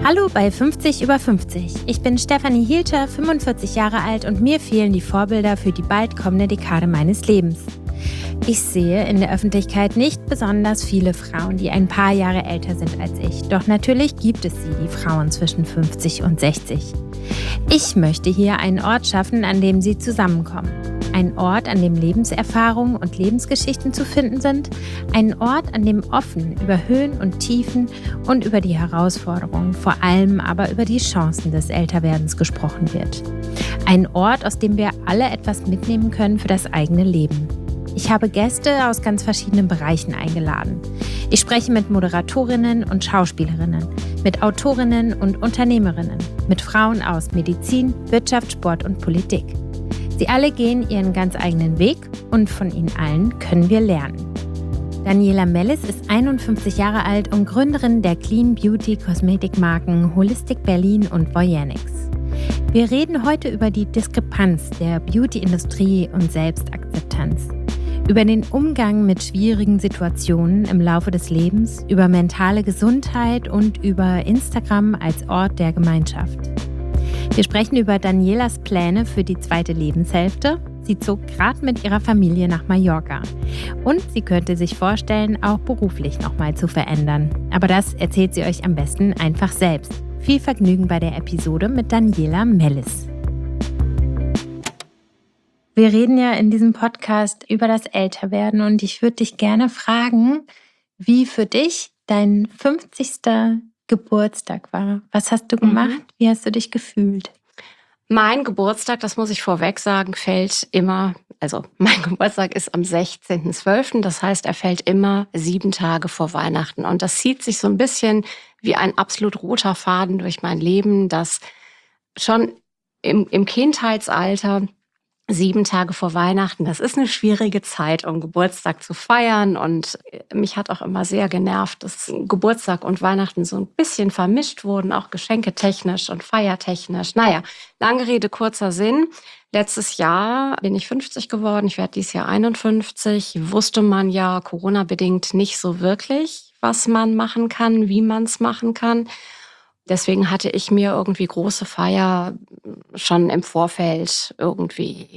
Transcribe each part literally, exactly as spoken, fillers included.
Hallo bei fünfzig über fünfzig. Ich bin Stefanie Hielscher, fünfundvierzig Jahre alt und mir fehlen die Vorbilder für die bald kommende Dekade meines Lebens. Ich sehe in der Öffentlichkeit nicht besonders viele Frauen, die ein paar Jahre älter sind als ich. Doch natürlich gibt es sie, die Frauen zwischen fünfzig und sechzig. Ich möchte hier einen Ort schaffen, an dem sie zusammenkommen. Ein Ort, an dem Lebenserfahrungen und Lebensgeschichten zu finden sind. Ein Ort, an dem offen über Höhen und Tiefen und über die Herausforderungen, vor allem aber über die Chancen des Älterwerdens gesprochen wird. Ein Ort, aus dem wir alle etwas mitnehmen können für das eigene Leben. Ich habe Gäste aus ganz verschiedenen Bereichen eingeladen. Ich spreche mit Moderatorinnen und Schauspielerinnen, mit Autorinnen und Unternehmerinnen, mit Frauen aus Medizin, Wirtschaft, Sport und Politik. Sie alle gehen ihren ganz eigenen Weg und von ihnen allen können wir lernen. Daniela Mellis ist einundfünfzig Jahre alt und Gründerin der Clean Beauty Kosmetikmarken Holistic Berlin und Voyanix. Wir reden heute über die Diskrepanz der Beauty-Industrie und Selbstakzeptanz, über den Umgang mit schwierigen Situationen im Laufe des Lebens, über mentale Gesundheit und über Instagram als Ort der Gemeinschaft. Wir sprechen über Danielas Pläne für die zweite Lebenshälfte. Sie zog gerade mit ihrer Familie nach Mallorca. Und sie könnte sich vorstellen, auch beruflich nochmal zu verändern. Aber das erzählt sie euch am besten einfach selbst. Viel Vergnügen bei der Episode mit Daniela Mellis. Wir reden ja in diesem Podcast über das Älterwerden und ich würde dich gerne fragen, wie für dich dein fünfzigster Geburtstag war. Was hast du gemacht? Mhm. Wie hast du dich gefühlt? Mein Geburtstag, das muss ich vorweg sagen, fällt immer, also mein Geburtstag ist am sechzehnten zwölften Das heißt, er fällt immer sieben Tage vor Weihnachten. Und das zieht sich so ein bisschen wie ein absolut roter Faden durch mein Leben, dass schon im, im Kindheitsalter Sieben Tage vor Weihnachten, das ist eine schwierige Zeit, um Geburtstag zu feiern. Und mich hat auch immer sehr genervt, dass Geburtstag und Weihnachten so ein bisschen vermischt wurden, auch geschenketechnisch und feiertechnisch. Naja, lange Rede, kurzer Sinn. Letztes Jahr bin ich fünfzig geworden, ich werde dieses Jahr einundfünfzig. Wusste man ja Corona-bedingt nicht so wirklich, was man machen kann, wie man es machen kann. Deswegen hatte ich mir irgendwie große Feier schon im Vorfeld irgendwie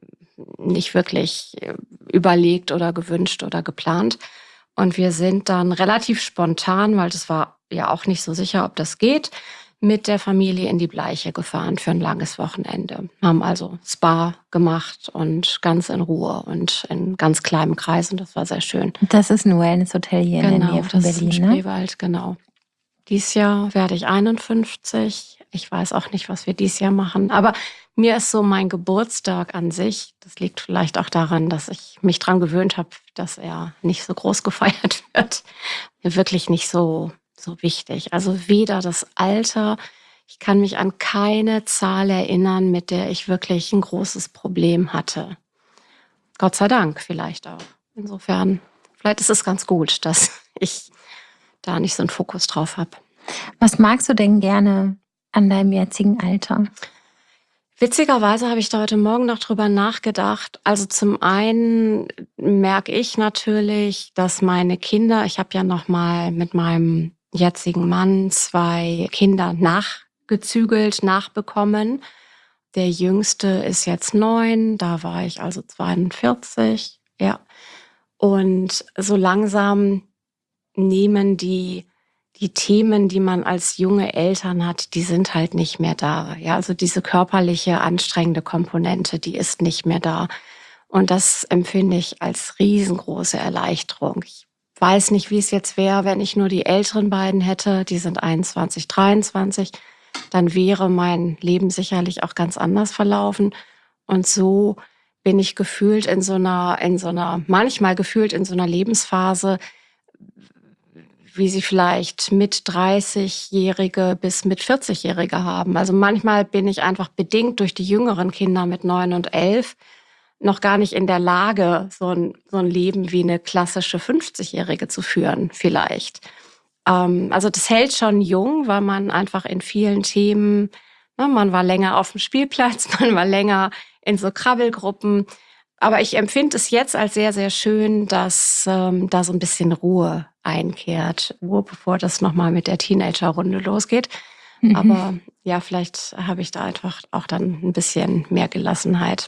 nicht wirklich überlegt oder gewünscht oder geplant. Und wir sind dann relativ spontan, weil das war ja auch nicht so sicher, ob das geht, mit der Familie in die Bleiche gefahren für ein langes Wochenende. Haben also Spa gemacht und ganz in Ruhe und in ganz kleinem Kreis und das war sehr schön. Das ist ein Wellness-Hotel hier genau, in der Nähe von das Berlin, ist ne? Spreewald, genau. Dies Jahr werde ich einundfünfzig. Ich weiß auch nicht, was wir dieses Jahr machen. Aber mir ist so mein Geburtstag an sich, das liegt vielleicht auch daran, dass ich mich dran gewöhnt habe, dass er nicht so groß gefeiert wird, wirklich nicht so, so wichtig. Also weder das Alter, ich kann mich an keine Zahl erinnern, mit der ich wirklich ein großes Problem hatte. Gott sei Dank vielleicht auch. Insofern, vielleicht ist es ganz gut, dass ich da nicht so einen Fokus drauf habe. Was magst du denn gerne an deinem jetzigen Alter? Witzigerweise habe ich da heute Morgen noch drüber nachgedacht. Also zum einen merke ich natürlich, dass meine Kinder, ich habe ja noch mal mit meinem jetzigen Mann zwei Kinder nachgezügelt, nachbekommen. Der Jüngste ist jetzt neun, da war ich also zweiundvierzig, ja. Und so langsam nehmen die, die Themen, die man als junge Eltern hat, die sind halt nicht mehr da. Ja, also diese körperliche, anstrengende Komponente, die ist nicht mehr da. Und das empfinde ich als riesengroße Erleichterung. Ich weiß nicht, wie es jetzt wäre, wenn ich nur die älteren beiden hätte. Die sind einundzwanzig, dreiundzwanzig. Dann wäre mein Leben sicherlich auch ganz anders verlaufen. Und so bin ich gefühlt in so einer, in so einer, manchmal gefühlt in so einer Lebensphase, wie sie vielleicht mit dreißigjährige bis mit vierzigjährige haben. Also manchmal bin ich einfach bedingt durch die jüngeren Kinder mit neun und elf noch gar nicht in der Lage, so ein, so ein Leben wie eine klassische fünfzigjährige zu führen, vielleicht. Ähm, also das hält schon jung, weil man einfach in vielen Themen, ne, man war länger auf dem Spielplatz, man war länger in so Krabbelgruppen. Aber ich empfinde es jetzt als sehr, sehr schön, dass ähm, da so ein bisschen Ruhe einkehrt. Ruhe, bevor das nochmal mit der Teenagerrunde losgeht. Mhm. Aber ja, vielleicht habe ich da einfach auch dann ein bisschen mehr Gelassenheit.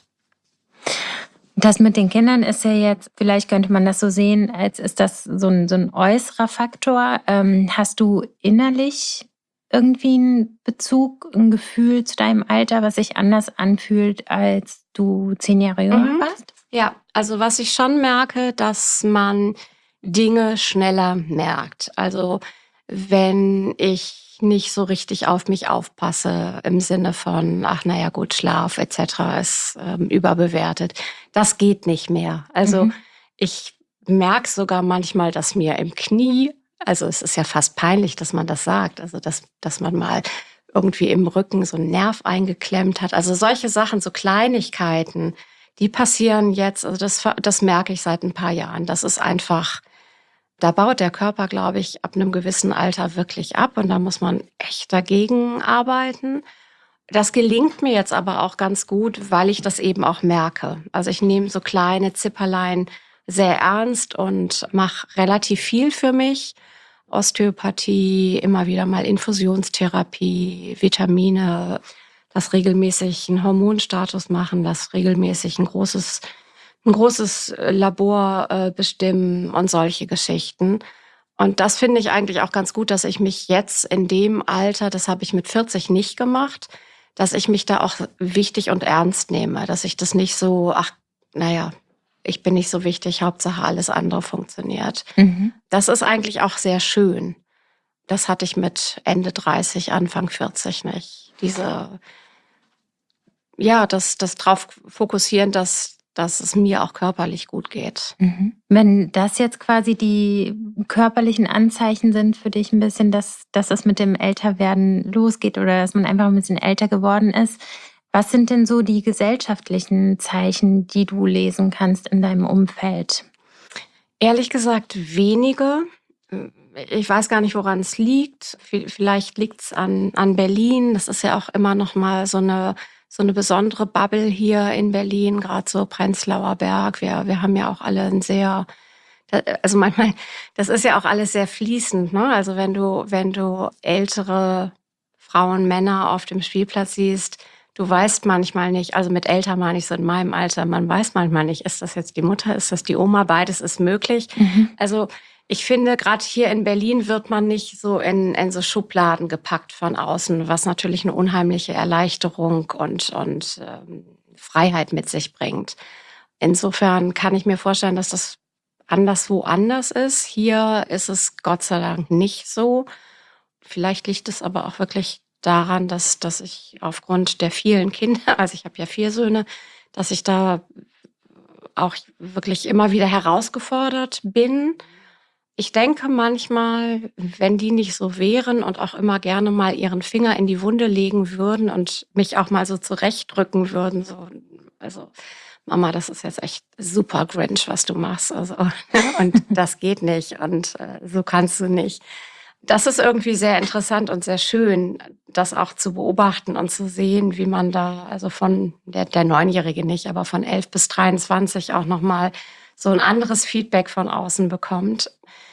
Das mit den Kindern ist ja jetzt, vielleicht könnte man das so sehen, als ist das so ein, so ein äußerer Faktor. Ähm, hast du innerlich irgendwie einen Bezug, ein Gefühl zu deinem Alter, was sich anders anfühlt, als du zehn Jahre jünger Mhm. warst? Ja, also was ich schon merke, dass man Dinge schneller merkt. Also wenn ich nicht so richtig auf mich aufpasse im Sinne von, ach na ja gut, Schlaf et cetera ist ähm, überbewertet. Das geht nicht mehr. Also Mhm. ich merke sogar manchmal, dass mir im Knie, also es ist ja fast peinlich, dass man das sagt, also dass, dass man mal irgendwie im Rücken so einen Nerv eingeklemmt hat. Also solche Sachen, so Kleinigkeiten, die passieren jetzt, also das, ver- das merke ich seit ein paar Jahren. Das ist einfach, da baut der Körper, glaube ich, ab einem gewissen Alter wirklich ab und da muss man echt dagegen arbeiten. Das gelingt mir jetzt aber auch ganz gut, weil ich das eben auch merke. Also ich nehme so kleine Zipperlein sehr ernst und mache relativ viel für mich. Osteopathie, immer wieder mal Infusionstherapie, Vitamine, das regelmäßig einen Hormonstatus machen, das regelmäßig ein großes, ein großes äh, Labor äh, bestimmen und solche Geschichten. Und das finde ich eigentlich auch ganz gut, dass ich mich jetzt in dem Alter, das habe ich mit vierzig nicht gemacht, dass ich mich da auch wichtig und ernst nehme, dass ich das nicht so, ach, naja, ich bin nicht so wichtig, Hauptsache alles andere funktioniert. Mhm. Das ist eigentlich auch sehr schön. Das hatte ich mit Ende dreißig, Anfang vierzig nicht. Diese, ja, das, das drauf fokussieren, dass, dass es mir auch körperlich gut geht. Mhm. Wenn das jetzt quasi die körperlichen Anzeichen sind für dich ein bisschen, dass, dass es mit dem Älterwerden losgeht oder dass man einfach ein bisschen älter geworden ist, was sind denn so die gesellschaftlichen Zeichen, die du lesen kannst in deinem Umfeld? Ehrlich gesagt, wenige. Ich weiß gar nicht, woran es liegt. Vi- Vielleicht liegt es an, an Berlin. Das ist ja auch immer noch mal so eine, so eine besondere Bubble hier in Berlin, gerade so Prenzlauer Berg. Wir, wir haben ja auch alle ein sehr, da- also manchmal, das ist ja auch alles sehr fließend, ne? Also wenn du, wenn du ältere Frauen, Männer auf dem Spielplatz siehst, du weißt manchmal nicht, also mit älter meine ich so in meinem Alter, man weiß manchmal nicht, ist das jetzt die Mutter, ist das die Oma, beides ist möglich. Mhm. Also ich finde, gerade hier in Berlin wird man nicht so in, in so Schubladen gepackt von außen, was natürlich eine unheimliche Erleichterung und, und ähm, Freiheit mit sich bringt. Insofern kann ich mir vorstellen, dass das anderswo anders ist. Hier ist es Gott sei Dank nicht so. Vielleicht liegt es aber auch wirklich daran, dass, dass ich aufgrund der vielen Kinder, also ich habe ja vier Söhne, dass ich da auch wirklich immer wieder herausgefordert bin. Ich denke manchmal, wenn die nicht so wären und auch immer gerne mal ihren Finger in die Wunde legen würden und mich auch mal so zurechtdrücken würden, so, also Mama, das ist jetzt echt super Grinch, was du machst, also und das geht nicht und äh, so kannst du nicht. Das ist irgendwie sehr interessant und sehr schön, das auch zu beobachten und zu sehen, wie man da, also von der, der Neunjährige nicht, aber von elf bis dreiundzwanzig auch nochmal so ein anderes Feedback von außen bekommt.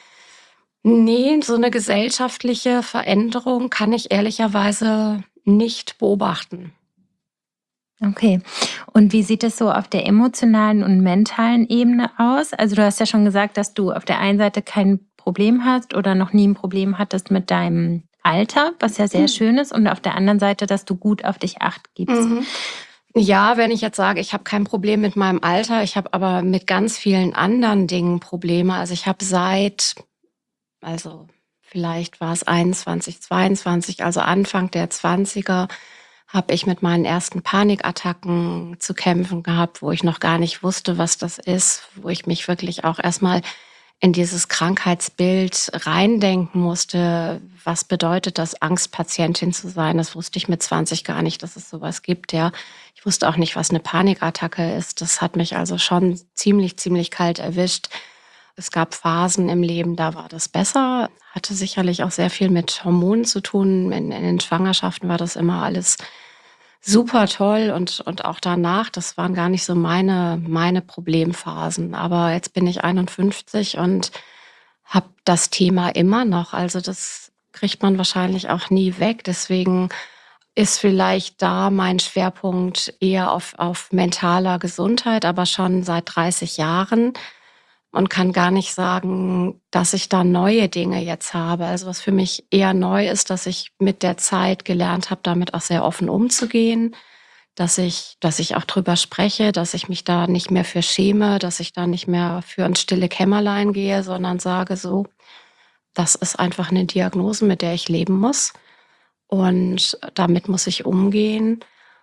Nee, so eine gesellschaftliche Veränderung kann ich ehrlicherweise nicht beobachten. Okay. Und wie sieht es so auf der emotionalen und mentalen Ebene aus? Also du hast ja schon gesagt, dass du auf der einen Seite kein Problem hast oder noch nie ein Problem hattest mit deinem Alter, was ja sehr schön ist, und auf der anderen Seite, dass du gut auf dich Acht gibst. Mhm. Ja, wenn ich jetzt sage, ich habe kein Problem mit meinem Alter, ich habe aber mit ganz vielen anderen Dingen Probleme. Also ich habe seit, also vielleicht war es einundzwanzig, zweiundzwanzig, also Anfang der Zwanziger, habe ich mit meinen ersten Panikattacken zu kämpfen gehabt, wo ich noch gar nicht wusste, was das ist, wo ich mich wirklich auch erstmal in dieses Krankheitsbild reindenken musste. Was bedeutet das, Angstpatientin zu sein? Das wusste ich mit zwanzig gar nicht, dass es sowas gibt, ja. Ich wusste auch nicht, was eine Panikattacke ist. Das hat mich also schon ziemlich, ziemlich kalt erwischt. Es gab Phasen im Leben, da war das besser. Hatte sicherlich auch sehr viel mit Hormonen zu tun. In, in den Schwangerschaften war das immer alles super toll und, und auch danach, das waren gar nicht so meine, meine Problemphasen. Aber jetzt bin ich einundfünfzig und habe das Thema immer noch. Also das kriegt man wahrscheinlich auch nie weg. Deswegen ist vielleicht da mein Schwerpunkt eher auf, auf mentaler Gesundheit, aber schon seit dreißig Jahren und kann gar nicht sagen, dass ich da neue Dinge jetzt habe. Also was für mich eher neu ist, dass ich mit der Zeit gelernt habe, damit auch sehr offen umzugehen, dass ich, dass ich auch drüber spreche, dass ich mich da nicht mehr für schäme, dass ich da nicht mehr für ins stille Kämmerlein gehe, sondern sage so, das ist einfach eine Diagnose, mit der ich leben muss. Und damit muss ich umgehen.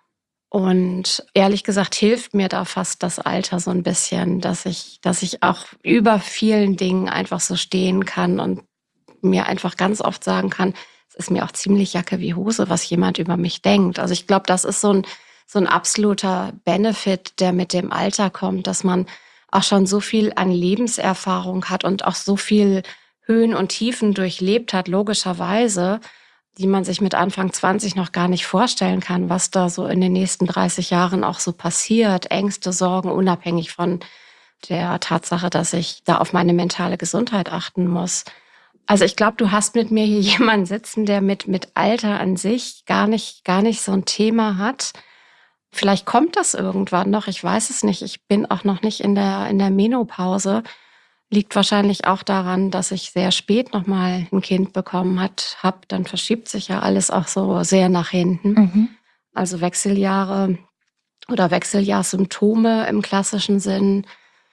Und ehrlich gesagt hilft mir da fast das Alter so ein bisschen, dass ich, dass ich auch über vielen Dingen einfach so stehen kann und mir einfach ganz oft sagen kann, es ist mir auch ziemlich Jacke wie Hose, was jemand über mich denkt. Also ich glaube, das ist so ein, so ein absoluter Benefit, der mit dem Alter kommt, dass man auch schon so viel an Lebenserfahrung hat und auch so viel Höhen und Tiefen durchlebt hat, logischerweise, die man sich mit Anfang zwanzig noch gar nicht vorstellen kann, was da so in den nächsten dreißig Jahren auch so passiert. Ängste, Sorgen, unabhängig von der Tatsache, dass ich da auf meine mentale Gesundheit achten muss. Also ich glaube, du hast mit mir hier jemanden sitzen, der mit, mit Alter an sich gar nicht, gar nicht so ein Thema hat. Vielleicht kommt das irgendwann noch, ich weiß es nicht. Ich bin auch noch nicht in der, in der Menopause. Liegt wahrscheinlich auch daran, dass ich sehr spät nochmal ein Kind bekommen hat, hab. Dann verschiebt sich ja alles auch so sehr nach hinten. Mhm. Also Wechseljahre oder Wechseljahrssymptome im klassischen Sinn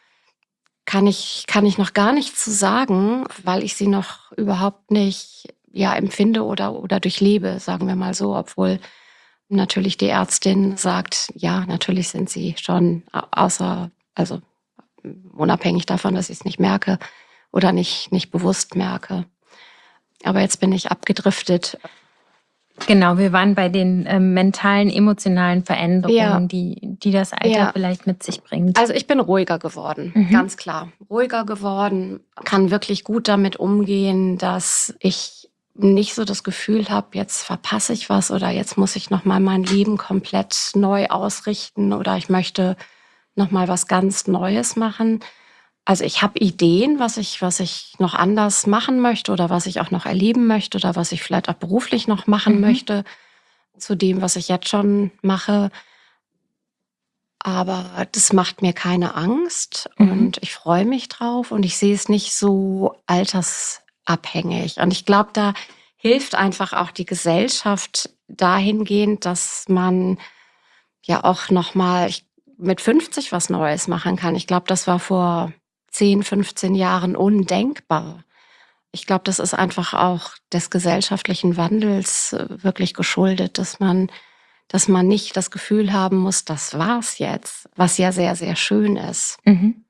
kann ich, kann ich noch gar nicht zu sagen, weil ich sie noch überhaupt nicht ja, empfinde oder, oder durchlebe, sagen wir mal so, obwohl natürlich die Ärztin sagt, ja, natürlich sind sie schon außer, also unabhängig davon, dass ich es nicht merke oder nicht, nicht bewusst merke. Aber jetzt bin ich abgedriftet. Genau, wir waren bei den äh, mentalen, emotionalen Veränderungen, Ja. die, die das Alter Ja. vielleicht mit sich bringt. Also ich bin ruhiger geworden, Mhm. ganz klar. Ruhiger geworden, kann wirklich gut damit umgehen, dass ich nicht so das Gefühl habe, jetzt verpasse ich was oder jetzt muss ich nochmal mein Leben komplett neu ausrichten oder ich möchte nochmal was ganz Neues machen. Also ich habe Ideen, was ich, was ich noch anders machen möchte oder was ich auch noch erleben möchte oder was ich vielleicht auch beruflich noch machen Mhm. möchte zu dem, was ich jetzt schon mache. Aber das macht mir keine Angst Mhm. und ich freue mich drauf und ich sehe es nicht so altersabhängig. Und ich glaube, da hilft einfach auch die Gesellschaft dahingehend, dass man ja auch nochmal mit fünfzig was Neues machen kann. Ich glaube, das war vor zehn, fünfzehn Jahren undenkbar. Ich glaube, das ist einfach auch des gesellschaftlichen Wandels äh, wirklich geschuldet, dass man, dass man nicht das Gefühl haben muss, das war's jetzt, was ja sehr, sehr schön ist. Mhm.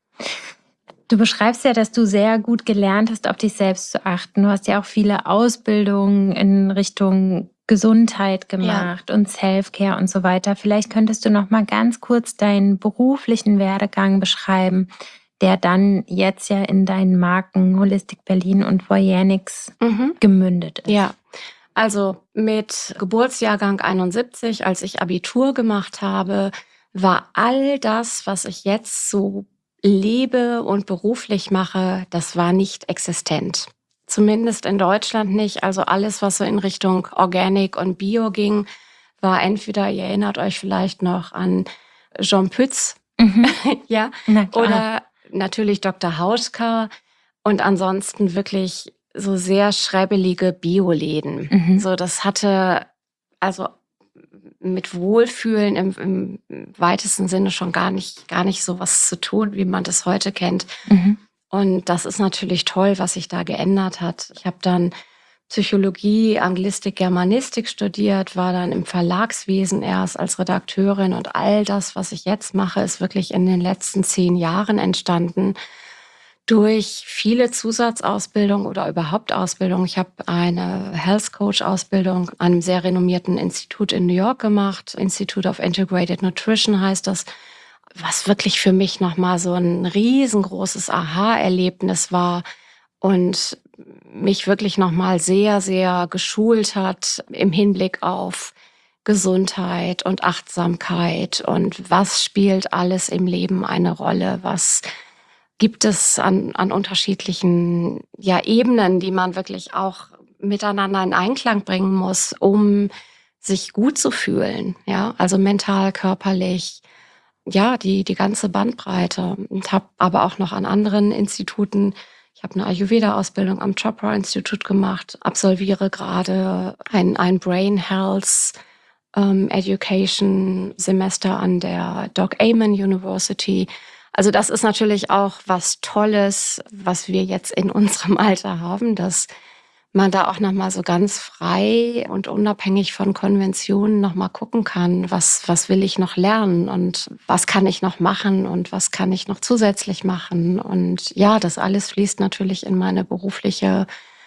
Du beschreibst ja, dass du sehr gut gelernt hast, auf dich selbst zu achten. Du hast ja auch viele Ausbildungen in Richtung Gesundheit gemacht und Self-Care und so weiter. Vielleicht könntest du noch mal ganz kurz deinen beruflichen Werdegang beschreiben, der dann jetzt ja in deinen Marken Holistic Berlin und Voyanix Mhm. gemündet ist. Ja, also mit Geburtsjahrgang einundsiebzig, als ich Abitur gemacht habe, war all das, was ich jetzt so lebe und beruflich mache, das war nicht existent. Zumindest in Deutschland nicht. Also alles, was so in Richtung Organic und Bio ging, war entweder, ihr erinnert euch vielleicht noch an Jean Pütz, Mhm. ja, Na klar. oder natürlich Doktor Hauschka und ansonsten wirklich so sehr schrebbelige Bioläden. Mhm. So, das hatte also mit Wohlfühlen im, im weitesten Sinne schon gar nicht, gar nicht so was zu tun, wie man das heute kennt. Mhm. Und das ist natürlich toll, was sich da geändert hat. Ich habe dann Psychologie, Anglistik, Germanistik studiert, war dann im Verlagswesen erst als Redakteurin und all das, was ich jetzt mache, ist wirklich in den letzten zehn Jahren entstanden durch viele Zusatzausbildungen oder überhaupt Ausbildung. Ich habe eine Health Coach Ausbildung an einem sehr renommierten Institut in New York gemacht. Institute of Integrated Nutrition heißt das, was wirklich für mich nochmal so ein riesengroßes Aha-Erlebnis war und mich wirklich nochmal sehr, sehr geschult hat im Hinblick auf Gesundheit und Achtsamkeit und was spielt alles im Leben eine Rolle, was gibt es an, an unterschiedlichen ja, Ebenen, die man wirklich auch miteinander in Einklang bringen muss, um sich gut zu fühlen, ja, also mental, körperlich, ja, die die ganze Bandbreite. Und habe aber auch noch an anderen Instituten, ich habe eine Ayurveda-Ausbildung am Chopra-Institut gemacht, absolviere gerade ein, ein Brain Health ähm, Education Semester an der Doc Amen University. Also das ist natürlich auch was Tolles, was wir jetzt in unserem Alter haben, dass man da auch nochmal so ganz frei und unabhängig von Konventionen nochmal gucken kann, was, was will ich noch lernen und was kann ich noch machen und was kann ich noch zusätzlich machen. Und ja, das alles fließt natürlich in meine berufliche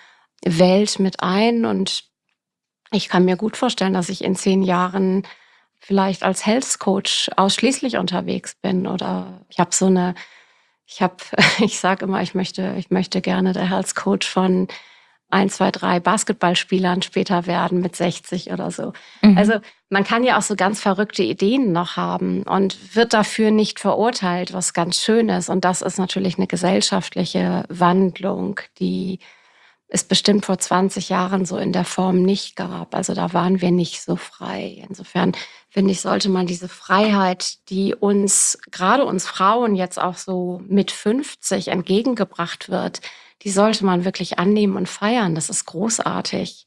Welt mit ein. Und ich kann mir gut vorstellen, dass ich in zehn Jahren vielleicht als Health Coach ausschließlich unterwegs bin. Oder ich habe so eine, ich habe, ich sage immer, ich möchte, ich möchte gerne der Health Coach von ein, zwei, drei Basketballspielern später werden mit sechzig oder so. Mhm. Also man kann ja auch so ganz verrückte Ideen noch haben und wird dafür nicht verurteilt, was ganz schön ist. Und das ist natürlich eine gesellschaftliche Wandlung, die es bestimmt vor zwanzig Jahren so in der Form nicht gab. Also da waren wir nicht so frei. Insofern finde ich, sollte man diese Freiheit, die uns, gerade uns Frauen jetzt auch so mit fünfzig entgegengebracht wird, die sollte man wirklich annehmen und feiern. Das ist großartig.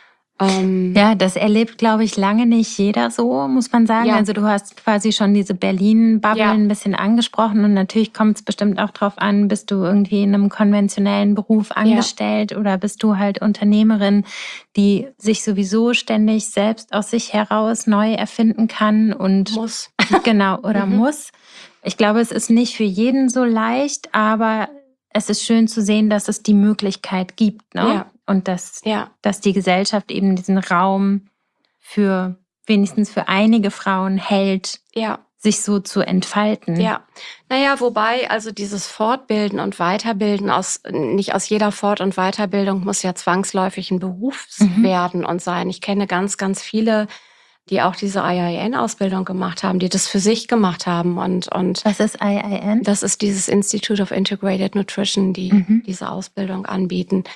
Ähm, ja, das erlebt, glaube ich, lange nicht jeder so, muss man sagen. Ja. Also du hast quasi schon diese Berlin-Bubble ja. ein bisschen angesprochen und natürlich kommt es bestimmt auch drauf an, bist du irgendwie in einem konventionellen Beruf angestellt ja. oder bist du halt Unternehmerin, die sich sowieso ständig selbst aus sich heraus neu erfinden kann und muss. Genau, oder mhm. muss. Ich glaube, es ist nicht für jeden so leicht, aber es ist schön zu sehen, dass es die Möglichkeit gibt, ne? Ja. Und dass, ja. dass die Gesellschaft eben diesen Raum für wenigstens für einige Frauen hält, ja. sich so zu entfalten. Ja, naja, wobei also dieses Fortbilden und Weiterbilden, aus nicht aus jeder Fort- und Weiterbildung muss ja zwangsläufig ein Beruf mhm. werden und sein. Ich kenne ganz, ganz viele, die auch diese I I N-Ausbildung gemacht haben, die das für sich gemacht haben. Und, und Was ist I I N? Das ist dieses Institute of Integrated Nutrition, die mhm. diese Ausbildung anbieten.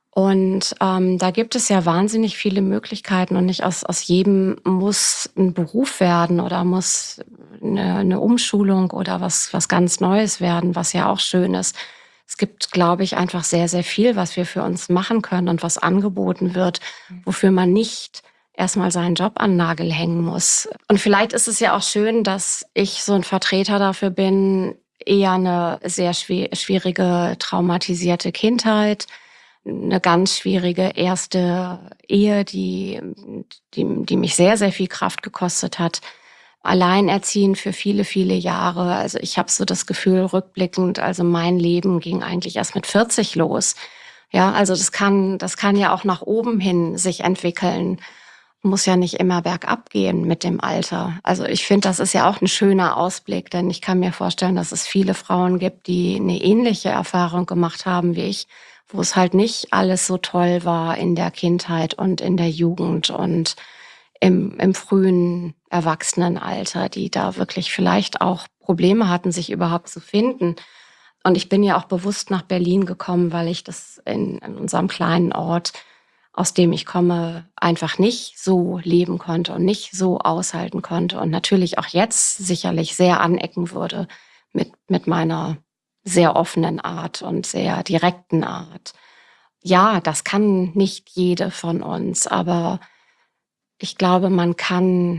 Und ähm, da gibt es ja wahnsinnig viele Möglichkeiten und nicht aus, aus jedem muss ein Beruf werden oder muss eine, eine Umschulung oder was, was ganz Neues werden, was ja auch schön ist. Es gibt, glaube ich, einfach sehr, sehr viel, was wir für uns machen können und was angeboten wird, wofür man nicht erstmal seinen Job an den Nagel hängen muss. Und vielleicht ist es ja auch schön, dass ich so ein Vertreter dafür bin, eher eine sehr schwierige, traumatisierte Kindheit, eine ganz schwierige erste Ehe, die, die, die mich sehr, sehr viel Kraft gekostet hat. Alleinerziehend für viele, viele Jahre. Also ich habe so das Gefühl, rückblickend, also mein Leben ging eigentlich erst mit vierzig los. Ja, also das kann, das kann ja auch nach oben hin sich entwickeln. Muss ja nicht immer bergab gehen mit dem Alter. Also ich finde, das ist ja auch ein schöner Ausblick, denn ich kann mir vorstellen, dass es viele Frauen gibt, die eine ähnliche Erfahrung gemacht haben wie ich, wo es halt nicht alles so toll war in der Kindheit und in der Jugend und im, im frühen Erwachsenenalter, die da wirklich vielleicht auch Probleme hatten, sich überhaupt zu finden. Und ich bin ja auch bewusst nach Berlin gekommen, weil ich das in, in unserem kleinen Ort, aus dem ich komme, einfach nicht so leben konnte und nicht so aushalten konnte und natürlich auch jetzt sicherlich sehr anecken würde mit, mit meiner sehr offenen Art und sehr direkten Art. Ja, das kann nicht jede von uns, aber ich glaube, man kann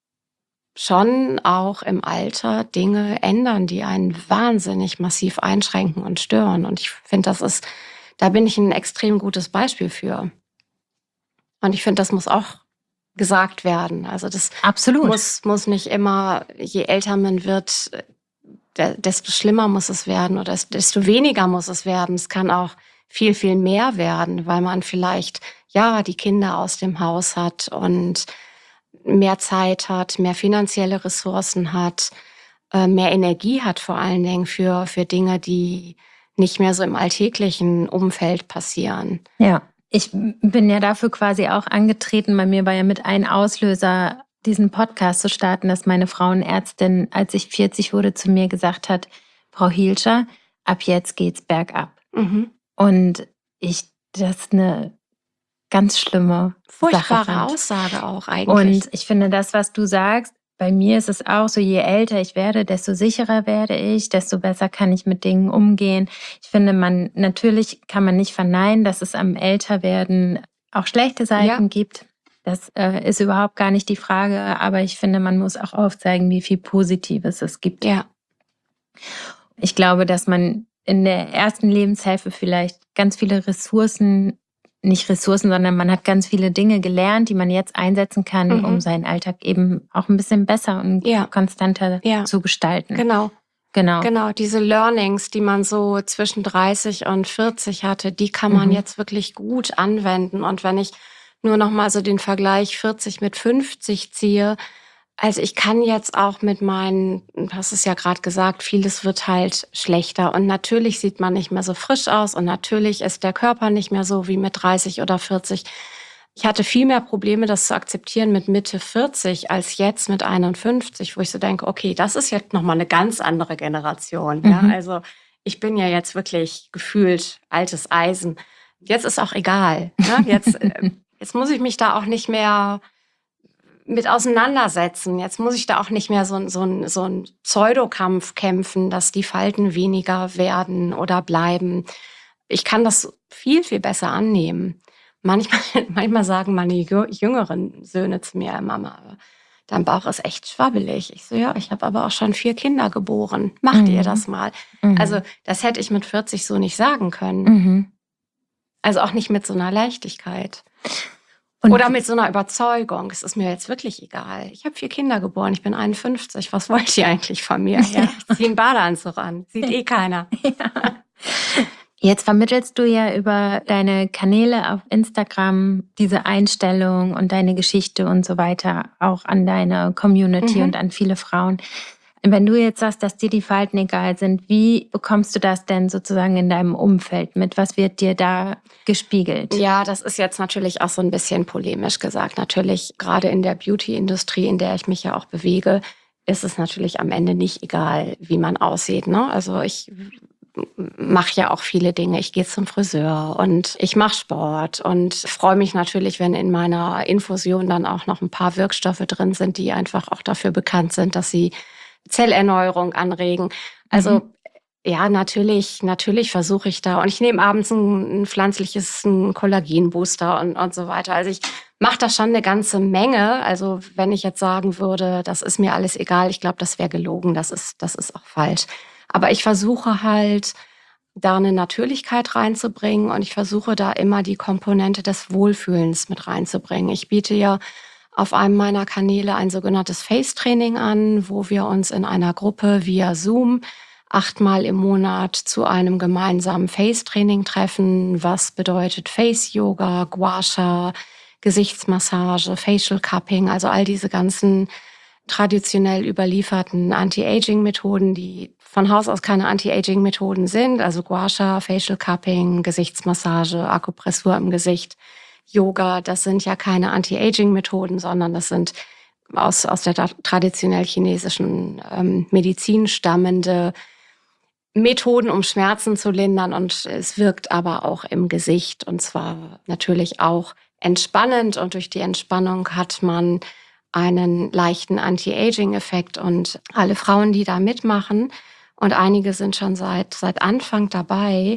schon auch im Alter Dinge ändern, die einen wahnsinnig massiv einschränken und stören. Und ich finde, das ist, da bin ich ein extrem gutes Beispiel für. Und ich finde, das muss auch gesagt werden. Also das Absolut. muss, muss nicht immer, je älter man wird, desto schlimmer muss es werden oder desto weniger muss es werden. Es kann auch viel, viel mehr werden, weil man vielleicht, ja, die Kinder aus dem Haus hat und mehr Zeit hat, mehr finanzielle Ressourcen hat, mehr Energie hat vor allen Dingen für, für Dinge, die nicht mehr so im alltäglichen Umfeld passieren. Ja, ich bin ja dafür quasi auch angetreten. Bei mir war ja mit ein Auslöser, diesen Podcast zu starten, dass meine Frauenärztin, als ich vierzig wurde, zu mir gesagt hat, Frau Hielscher, ab jetzt geht's bergab. Mhm. Und ich das eine ganz schlimme Furchtbare Sache fand. Aussage auch eigentlich. Und ich finde, das, was du sagst, bei mir ist es auch so, je älter ich werde, desto sicherer werde ich, desto besser kann ich mit Dingen umgehen. Ich finde, man natürlich kann man nicht verneinen, dass es am Älterwerden auch schlechte Seiten Ja. gibt. Das äh, ist überhaupt gar nicht die Frage, aber ich finde, man muss auch aufzeigen, wie viel Positives es gibt. Ja. Ich glaube, dass man in der ersten Lebenshälfte vielleicht ganz viele Ressourcen, nicht Ressourcen, sondern man hat ganz viele Dinge gelernt, die man jetzt einsetzen kann, Mhm. um seinen Alltag eben auch ein bisschen besser und Ja. konstanter Ja. zu gestalten. Genau. Genau. Genau, diese Learnings, die man so zwischen dreißig und vierzig hatte, die kann man Mhm. jetzt wirklich gut anwenden. Und wenn ich nur noch mal so den Vergleich vierzig mit fünfzig ziehe, also ich kann jetzt auch mit meinen, du hast es ja gerade gesagt, vieles wird halt schlechter. Und natürlich sieht man nicht mehr so frisch aus und natürlich ist der Körper nicht mehr so wie mit dreißig oder vierzig. Ich hatte viel mehr Probleme, das zu akzeptieren mit Mitte vierzig als jetzt mit einundfünfzig, wo ich so denke, okay, das ist jetzt nochmal eine ganz andere Generation. Ja? Mhm. Also ich bin ja jetzt wirklich gefühlt altes Eisen. Jetzt ist auch egal. Ne? Jetzt, äh, jetzt muss ich mich da auch nicht mehr mit auseinandersetzen. Jetzt muss ich da auch nicht mehr so, so, ein- so ein Pseudokampf kämpfen, dass die Falten weniger werden oder bleiben. Ich kann das viel, viel besser annehmen. Manchmal, manchmal sagen meine jü- jüngeren Söhne zu mir, Mama, dein Bauch ist echt schwabbelig. Ich so, ja, ich habe aber auch schon vier Kinder geboren. Macht ihr Mhm. das mal? Mhm. Also das hätte ich mit vierzig so nicht sagen können. Mhm. Also auch nicht mit so einer Leichtigkeit. Und Oder mit so einer Überzeugung, es ist mir jetzt wirklich egal. Ich habe vier Kinder geboren, ich bin einundfünfzig. Was wollt ihr eigentlich von mir? Ja, ich ziehe einen Badeanzug an. Sieht eh keiner. ja. Jetzt vermittelst du ja über deine Kanäle auf Instagram diese Einstellung und deine Geschichte und so weiter auch an deine Community Mhm. und an viele Frauen. Wenn du jetzt sagst, dass dir die Falten egal sind, wie bekommst du das denn sozusagen in deinem Umfeld mit? Was wird dir da gespiegelt? Ja, das ist jetzt natürlich auch so ein bisschen polemisch gesagt. Natürlich, gerade in der Beauty-Industrie, in der ich mich ja auch bewege, ist es natürlich am Ende nicht egal, wie man aussieht. Ne? Also ich mache ja auch viele Dinge. Ich gehe zum Friseur und ich mache Sport und freue mich natürlich, wenn in meiner Infusion dann auch noch ein paar Wirkstoffe drin sind, die einfach auch dafür bekannt sind, dass sie Zellerneuerung anregen. Also Mhm. ja, natürlich, natürlich versuche ich da. Und ich nehme abends ein, ein pflanzliches ein Kollagenbooster und, und so weiter. Also ich mache da schon eine ganze Menge. Also wenn ich jetzt sagen würde, das ist mir alles egal, ich glaube, das wäre gelogen. Das ist, das ist auch falsch. Aber ich versuche halt, da eine Natürlichkeit reinzubringen und ich versuche da immer die Komponente des Wohlfühlens mit reinzubringen. Ich biete ja auf einem meiner Kanäle ein sogenanntes Face-Training an, wo wir uns in einer Gruppe via Zoom achtmal im Monat zu einem gemeinsamen Face-Training treffen. Was bedeutet Face-Yoga, Gua Sha, Gesichtsmassage, Facial Cupping, also all diese ganzen traditionell überlieferten Anti-Aging-Methoden, die von Haus aus keine Anti-Aging-Methoden sind, also Gua Sha, Facial Cupping, Gesichtsmassage, Akupressur im Gesicht, Yoga, das sind ja keine Anti-Aging-Methoden, sondern das sind aus, aus der traditionell chinesischen ähm, Medizin stammende Methoden, um Schmerzen zu lindern, und es wirkt aber auch im Gesicht, und zwar natürlich auch entspannend, und durch die Entspannung hat man einen leichten Anti-Aging-Effekt, und alle Frauen, die da mitmachen, und einige sind schon seit, seit Anfang dabei,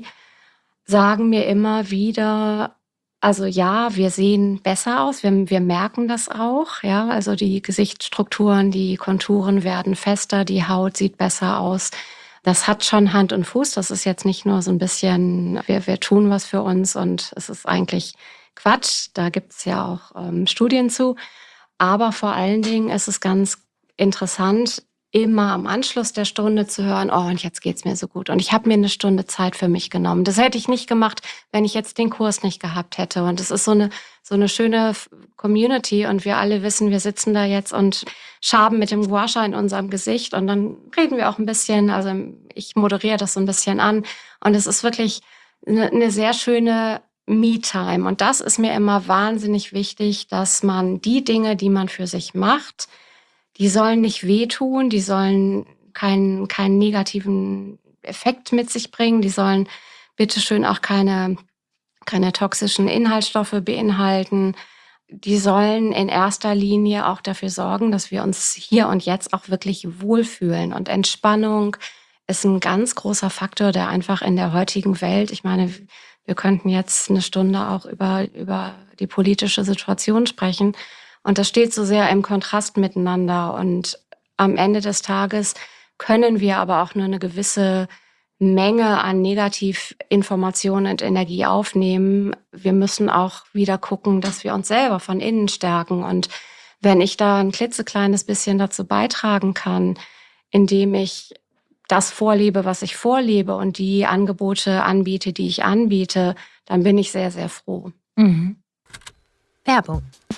sagen mir immer wieder, also ja, wir sehen besser aus, wir, wir merken das auch, ja, also die Gesichtsstrukturen, die Konturen werden fester, die Haut sieht besser aus. Das hat schon Hand und Fuß, das ist jetzt nicht nur so ein bisschen, wir, wir tun was für uns und es ist eigentlich Quatsch, da gibt's ja auch ähm, Studien zu. Aber vor allen Dingen ist es ganz interessant, immer am Anschluss der Stunde zu hören, oh, und jetzt geht's mir so gut. Und ich habe mir eine Stunde Zeit für mich genommen. Das hätte ich nicht gemacht, wenn ich jetzt den Kurs nicht gehabt hätte. Und es ist so eine, so eine schöne Community. Und wir alle wissen, wir sitzen da jetzt und schaben mit dem Gua Sha in unserem Gesicht. Und dann reden wir auch ein bisschen, also ich moderiere das so ein bisschen an. Und es ist wirklich eine, eine sehr schöne Me-Time. Und das ist mir immer wahnsinnig wichtig, dass man die Dinge, die man für sich macht, die sollen nicht wehtun, die sollen keinen, keinen negativen Effekt mit sich bringen, die sollen bitteschön auch keine keine toxischen Inhaltsstoffe beinhalten. Die sollen in erster Linie auch dafür sorgen, dass wir uns hier und jetzt auch wirklich wohlfühlen. Und Entspannung ist ein ganz großer Faktor, der einfach in der heutigen Welt, ich meine, wir könnten jetzt eine Stunde auch über, über die politische Situation sprechen. Und das steht so sehr im Kontrast miteinander. Und am Ende des Tages können wir aber auch nur eine gewisse Menge an Negativinformationen und Energie aufnehmen. Wir müssen auch wieder gucken, dass wir uns selber von innen stärken. Und wenn ich da ein klitzekleines bisschen dazu beitragen kann, indem ich das vorlebe, was ich vorlebe und die Angebote anbiete, die ich anbiete, dann bin ich sehr, sehr froh. Mhm. Werbung.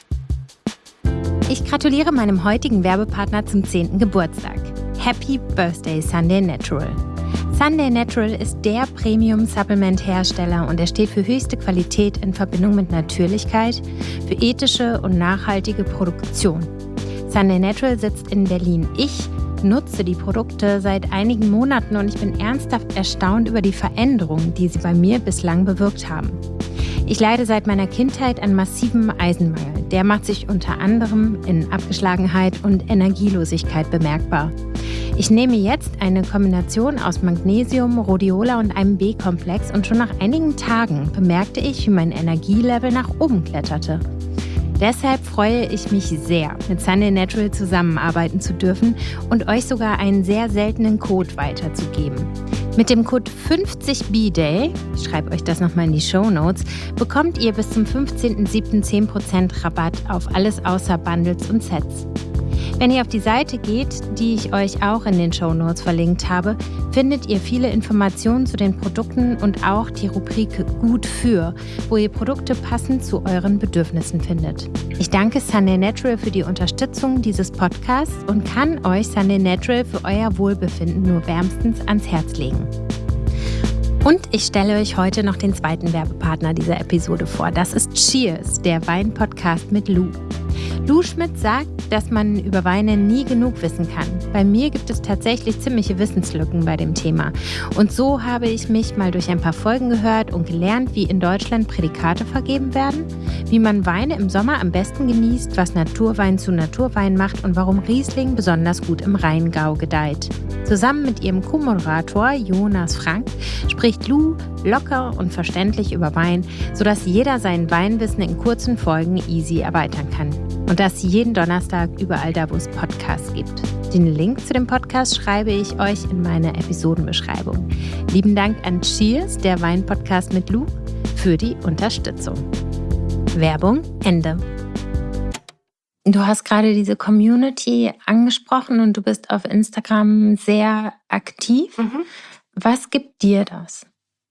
Ich gratuliere meinem heutigen Werbepartner zum zehnten Geburtstag. Happy Birthday Sunday Natural. Sunday Natural ist der Premium-Supplement-Hersteller und er steht für höchste Qualität in Verbindung mit Natürlichkeit, für ethische und nachhaltige Produktion. Sunday Natural sitzt in Berlin. Ich nutze die Produkte seit einigen Monaten und ich bin ernsthaft erstaunt über die Veränderungen, die sie bei mir bislang bewirkt haben. Ich leide seit meiner Kindheit an massivem Eisenmangel. Der macht sich unter anderem in Abgeschlagenheit und Energielosigkeit bemerkbar. Ich nehme jetzt eine Kombination aus Magnesium, Rhodiola und einem B-Komplex und schon nach einigen Tagen bemerkte ich, wie mein Energielevel nach oben kletterte. Deshalb freue ich mich sehr, mit Sunday Natural zusammenarbeiten zu dürfen und euch sogar einen sehr seltenen Code weiterzugeben. Mit dem Code fünfzig B Day, ich schreibe euch das nochmal in die Shownotes, bekommt ihr bis zum fünfzehnten siebten zehn Prozent Rabatt auf alles außer Bundles und Sets. Wenn ihr auf die Seite geht, die ich euch auch in den Shownotes verlinkt habe, findet ihr viele Informationen zu den Produkten und auch die Rubrik Gut für, wo ihr Produkte passend zu euren Bedürfnissen findet. Ich danke Sunday Natural für die Unterstützung dieses Podcasts und kann euch Sunday Natural für euer Wohlbefinden nur wärmstens ans Herz legen. Und ich stelle euch heute noch den zweiten Werbepartner dieser Episode vor. Das ist Cheers, der Wein-Podcast mit Lou. Lou Schmidt sagt, dass man über Weine nie genug wissen kann. Bei mir gibt es tatsächlich ziemliche Wissenslücken bei dem Thema. Und so habe ich mich mal durch ein paar Folgen gehört und gelernt, wie in Deutschland Prädikate vergeben werden, wie man Weine im Sommer am besten genießt, was Naturwein zu Naturwein macht und warum Riesling besonders gut im Rheingau gedeiht. Zusammen mit ihrem Co-Moderator Jonas Frank spricht Lou locker und verständlich über Wein, sodass jeder sein Weinwissen in kurzen Folgen easy erweitern kann. Und das jeden Donnerstag überall da, wo es Podcasts gibt. Den Link zu dem Podcast schreibe ich euch in meine Episodenbeschreibung. Lieben Dank an Cheers, der Wein-Podcast mit Lou, für die Unterstützung. Werbung Ende. Du hast gerade diese Community angesprochen und du bist auf Instagram sehr aktiv. Mhm. Was gibt dir das?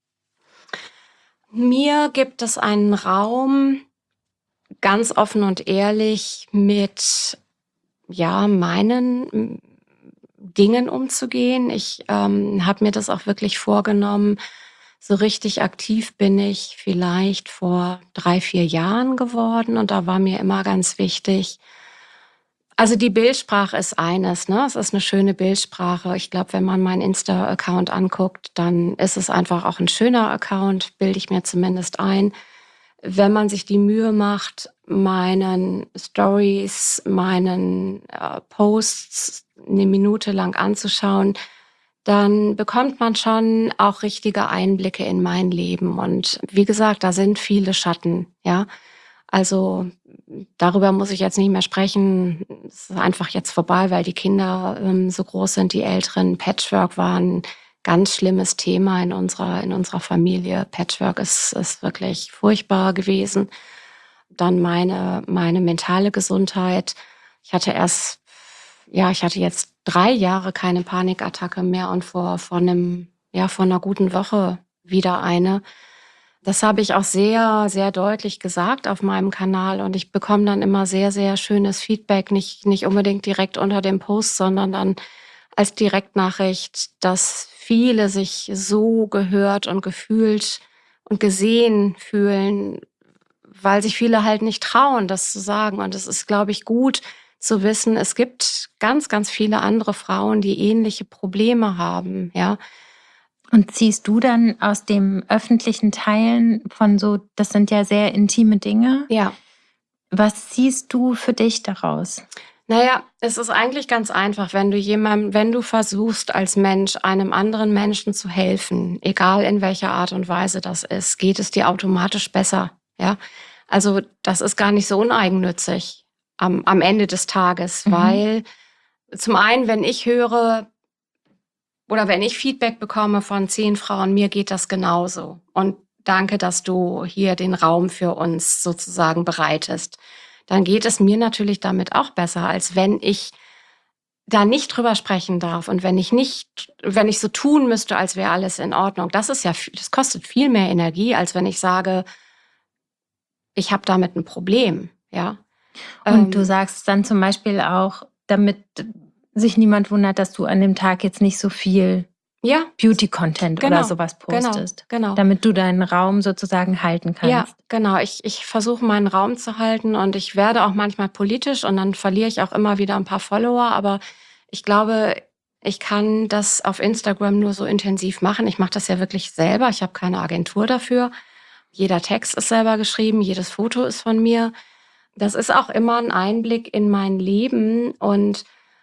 Mir gibt es einen Raum, ganz offen und ehrlich mit ja meinen Dingen umzugehen. Ich ähm, habe mir das auch wirklich vorgenommen. So richtig aktiv bin ich vielleicht vor drei, vier Jahren geworden und da war mir immer ganz wichtig, also die Bildsprache ist eines, ne? Es ist eine schöne Bildsprache. Ich glaube, wenn man meinen Insta-Account anguckt, dann ist es einfach auch ein schöner Account, bilde ich mir zumindest ein. Wenn man sich die Mühe macht, meinen Stories, meinen äh, Posts eine Minute lang anzuschauen, dann bekommt man schon auch richtige Einblicke in mein Leben. Und wie gesagt, da sind viele Schatten, ja. Also darüber muss ich jetzt nicht mehr sprechen. Es ist einfach jetzt vorbei, weil die Kinder ähm, so groß sind, die Älteren. Patchwork war ein ganz schlimmes Thema in unserer, in unserer Familie. Patchwork ist, ist wirklich furchtbar gewesen. Dann meine, meine mentale Gesundheit. Ich hatte erst, ja, ich hatte jetzt drei Jahre keine Panikattacke mehr und vor, vor einem, ja, vor einer guten Woche wieder eine. Das habe ich auch sehr, sehr deutlich gesagt auf meinem Kanal und ich bekomme dann immer sehr, sehr schönes Feedback, nicht, nicht unbedingt direkt unter dem Post, sondern dann als Direktnachricht, dass viele sich so gehört und gefühlt und gesehen fühlen, weil sich viele halt nicht trauen, das zu sagen. Und es ist, glaube ich, gut zu wissen, es gibt ganz, ganz viele andere Frauen, die ähnliche Probleme haben, ja. Und ziehst du dann aus dem öffentlichen Teilen von so, das sind ja sehr intime Dinge. Ja. Was ziehst du für dich daraus? Naja, es ist eigentlich ganz einfach, wenn du jemandem, wenn du versuchst, als Mensch einem anderen Menschen zu helfen, egal in welcher Art und Weise das ist, geht es dir automatisch besser. Ja, also das ist gar nicht so uneigennützig am, am Ende des Tages, Mhm. weil zum einen, wenn ich höre oder wenn ich Feedback bekomme von zehn Frauen, mir geht das genauso. Und danke, dass du hier den Raum für uns sozusagen bereitest. Dann geht es mir natürlich damit auch besser, als wenn ich da nicht drüber sprechen darf und wenn ich nicht, wenn ich so tun müsste, als wäre alles in Ordnung. Das ist ja, das kostet viel mehr Energie, als wenn ich sage, ich habe damit ein Problem, ja. Und du Ähm, sagst dann zum Beispiel auch, damit sich niemand wundert, dass du an dem Tag jetzt nicht so viel ja, Beauty-Content genau, oder sowas genau, postest. genau. Damit du deinen Raum sozusagen halten Ja, kannst. genau. Ich, ich versuche meinen Raum zu halten und ich werde auch manchmal politisch und dann verliere ich auch immer wieder ein paar Follower. Aber ich glaube, ich kann das auf Instagram nur so intensiv machen. Ich mache das ja wirklich selber. Ich habe keine Agentur dafür. Jeder Text ist selber geschrieben, jedes Foto ist von mir. Das ist auch immer ein Einblick in mein Leben und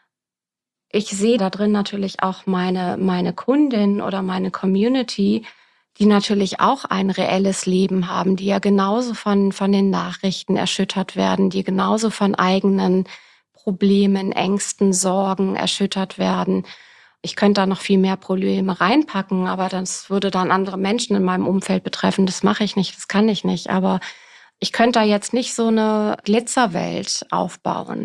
ich sehe da drin natürlich auch meine, meine Kundin oder meine Community, die natürlich auch ein reelles Leben haben, die ja genauso von, von den Nachrichten erschüttert werden, die genauso von eigenen Problemen, Ängsten, Sorgen erschüttert werden. Ich könnte da noch viel mehr Probleme reinpacken, aber das würde dann andere Menschen in meinem Umfeld betreffen. Das mache ich nicht, das kann ich nicht. Aber ich könnte da jetzt nicht so eine Glitzerwelt aufbauen.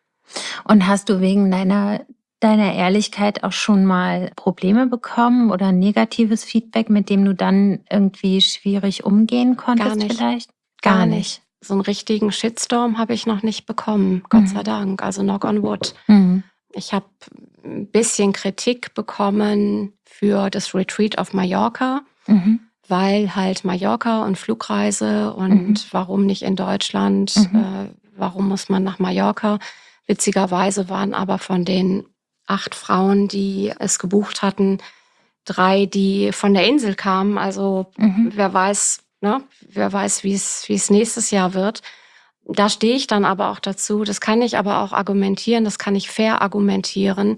Und hast du wegen deiner, deiner Ehrlichkeit auch schon mal Probleme bekommen oder negatives Feedback, mit dem du dann irgendwie schwierig umgehen konntest Gar nicht. vielleicht? Gar nicht. So einen richtigen Shitstorm habe ich noch nicht bekommen, Gott sei Mhm. Dank. Also knock on wood. Mhm. Ich habe ein bisschen Kritik bekommen für das Retreat auf Mallorca, Mhm. weil halt Mallorca und Flugreise und Mhm. warum nicht in Deutschland, Mhm. äh, warum muss man nach Mallorca? Witzigerweise waren aber von den acht Frauen, die es gebucht hatten, drei, die von der Insel kamen. Also Mhm. wer weiß, ne, wer weiß, wie es wie es nächstes Jahr wird. Da stehe ich dann aber auch dazu. Das kann ich aber auch argumentieren, das kann ich fair argumentieren.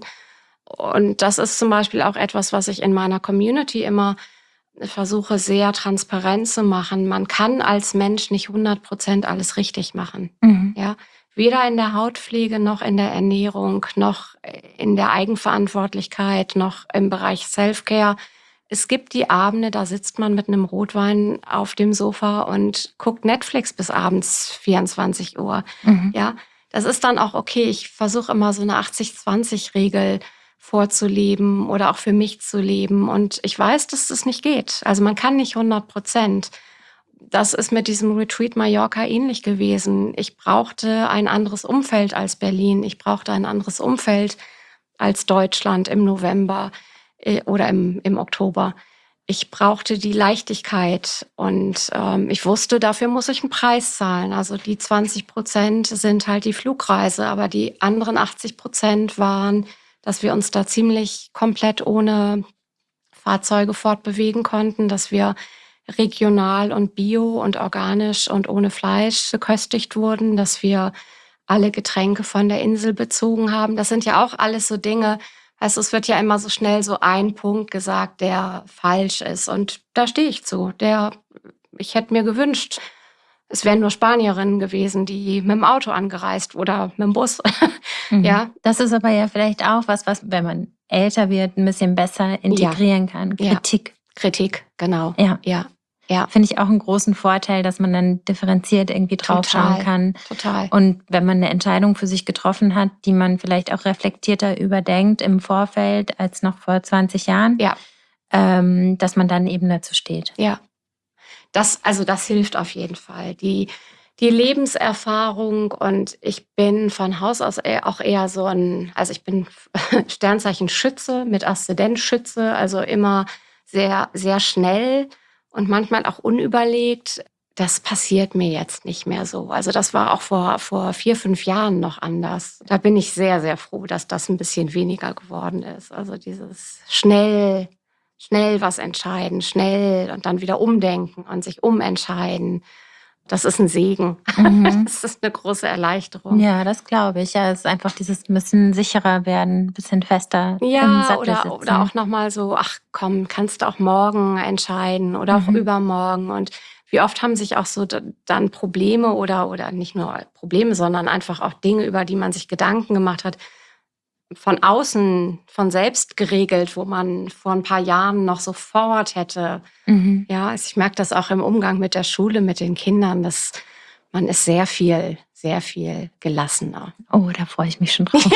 Und das ist zum Beispiel auch etwas, was ich in meiner Community immer versuche, sehr transparent zu machen. Man kann als Mensch nicht hundert Prozent alles richtig machen. Mhm. Ja, weder in der Hautpflege noch in der Ernährung, noch in der Eigenverantwortlichkeit, noch im Bereich Self-Care. Es gibt die Abende, da sitzt man mit einem Rotwein auf dem Sofa und guckt Netflix bis abends vierundzwanzig Uhr. Mhm. Ja, das ist dann auch okay. Ich versuche immer so eine achtzig zwanzig Regel vorzuleben oder auch für mich zu leben. Und ich weiß, dass das nicht geht. Also man kann nicht hundert Prozent. Das ist mit diesem Retreat Mallorca ähnlich gewesen. Ich brauchte ein anderes Umfeld als Berlin. Ich brauchte ein anderes Umfeld als Deutschland im November äh, oder im, im Oktober. Ich brauchte die Leichtigkeit und ähm, ich wusste, dafür muss ich einen Preis zahlen. Also die zwanzig Prozent sind halt die Flugreise, aber die anderen achtzig Prozent waren, dass wir uns da ziemlich komplett ohne Fahrzeuge fortbewegen konnten, dass wir regional und bio und organisch und ohne Fleisch geköstigt wurden, dass wir alle Getränke von der Insel bezogen haben. Das sind ja auch alles so Dinge, also es wird ja immer so schnell so ein Punkt gesagt, der falsch ist. Und da stehe ich zu. Der, ich hätte mir gewünscht, es wären nur Spanierinnen gewesen, die mit dem Auto angereist oder mit dem Bus. Mhm. Ja. Das ist aber ja vielleicht auch was, was, wenn man älter wird, ein bisschen besser integrieren kann. Ja. Kritik. Kritik, genau. Ja. Ja. Ja. Finde ich auch einen großen Vorteil, dass man dann differenziert irgendwie draufschauen Total. kann. Total. Und wenn man eine Entscheidung für sich getroffen hat, die man vielleicht auch reflektierter überdenkt im Vorfeld als noch vor zwanzig Jahren, Ja. ähm, dass man dann eben dazu steht. Ja. Das, also das hilft auf jeden Fall. Die, die Lebenserfahrung und ich bin von Haus aus auch eher so ein, also ich bin Sternzeichen Schütze mit Aszendent Schütze, also immer sehr, sehr schnell und manchmal auch unüberlegt. Das passiert mir jetzt nicht mehr so. Also das war auch vor, vor vier, fünf Jahren noch anders. Da bin ich sehr, sehr froh, dass das ein bisschen weniger geworden ist. Also dieses schnell schnell was entscheiden, schnell und dann wieder umdenken und sich umentscheiden. Das ist ein Segen. Mhm. Das ist eine große Erleichterung. Ja, das glaube ich. Ja, es ist einfach dieses bisschen sicherer werden, ein bisschen fester im Ja, Sattel oder oder sitzen. auch noch mal so: „Ach komm, kannst du auch morgen entscheiden oder auch Mhm. übermorgen." Und wie oft haben sich auch so d dann Probleme oder oder nicht nur Probleme, sondern einfach auch Dinge, über die man sich Gedanken gemacht hat, von außen, von selbst geregelt, wo man vor ein paar Jahren noch sofort hätte. Mhm. Ja, also ich merke das auch im Umgang mit der Schule, mit den Kindern, dass man ist sehr viel sehr viel gelassener. Oh, da freue ich mich schon drauf.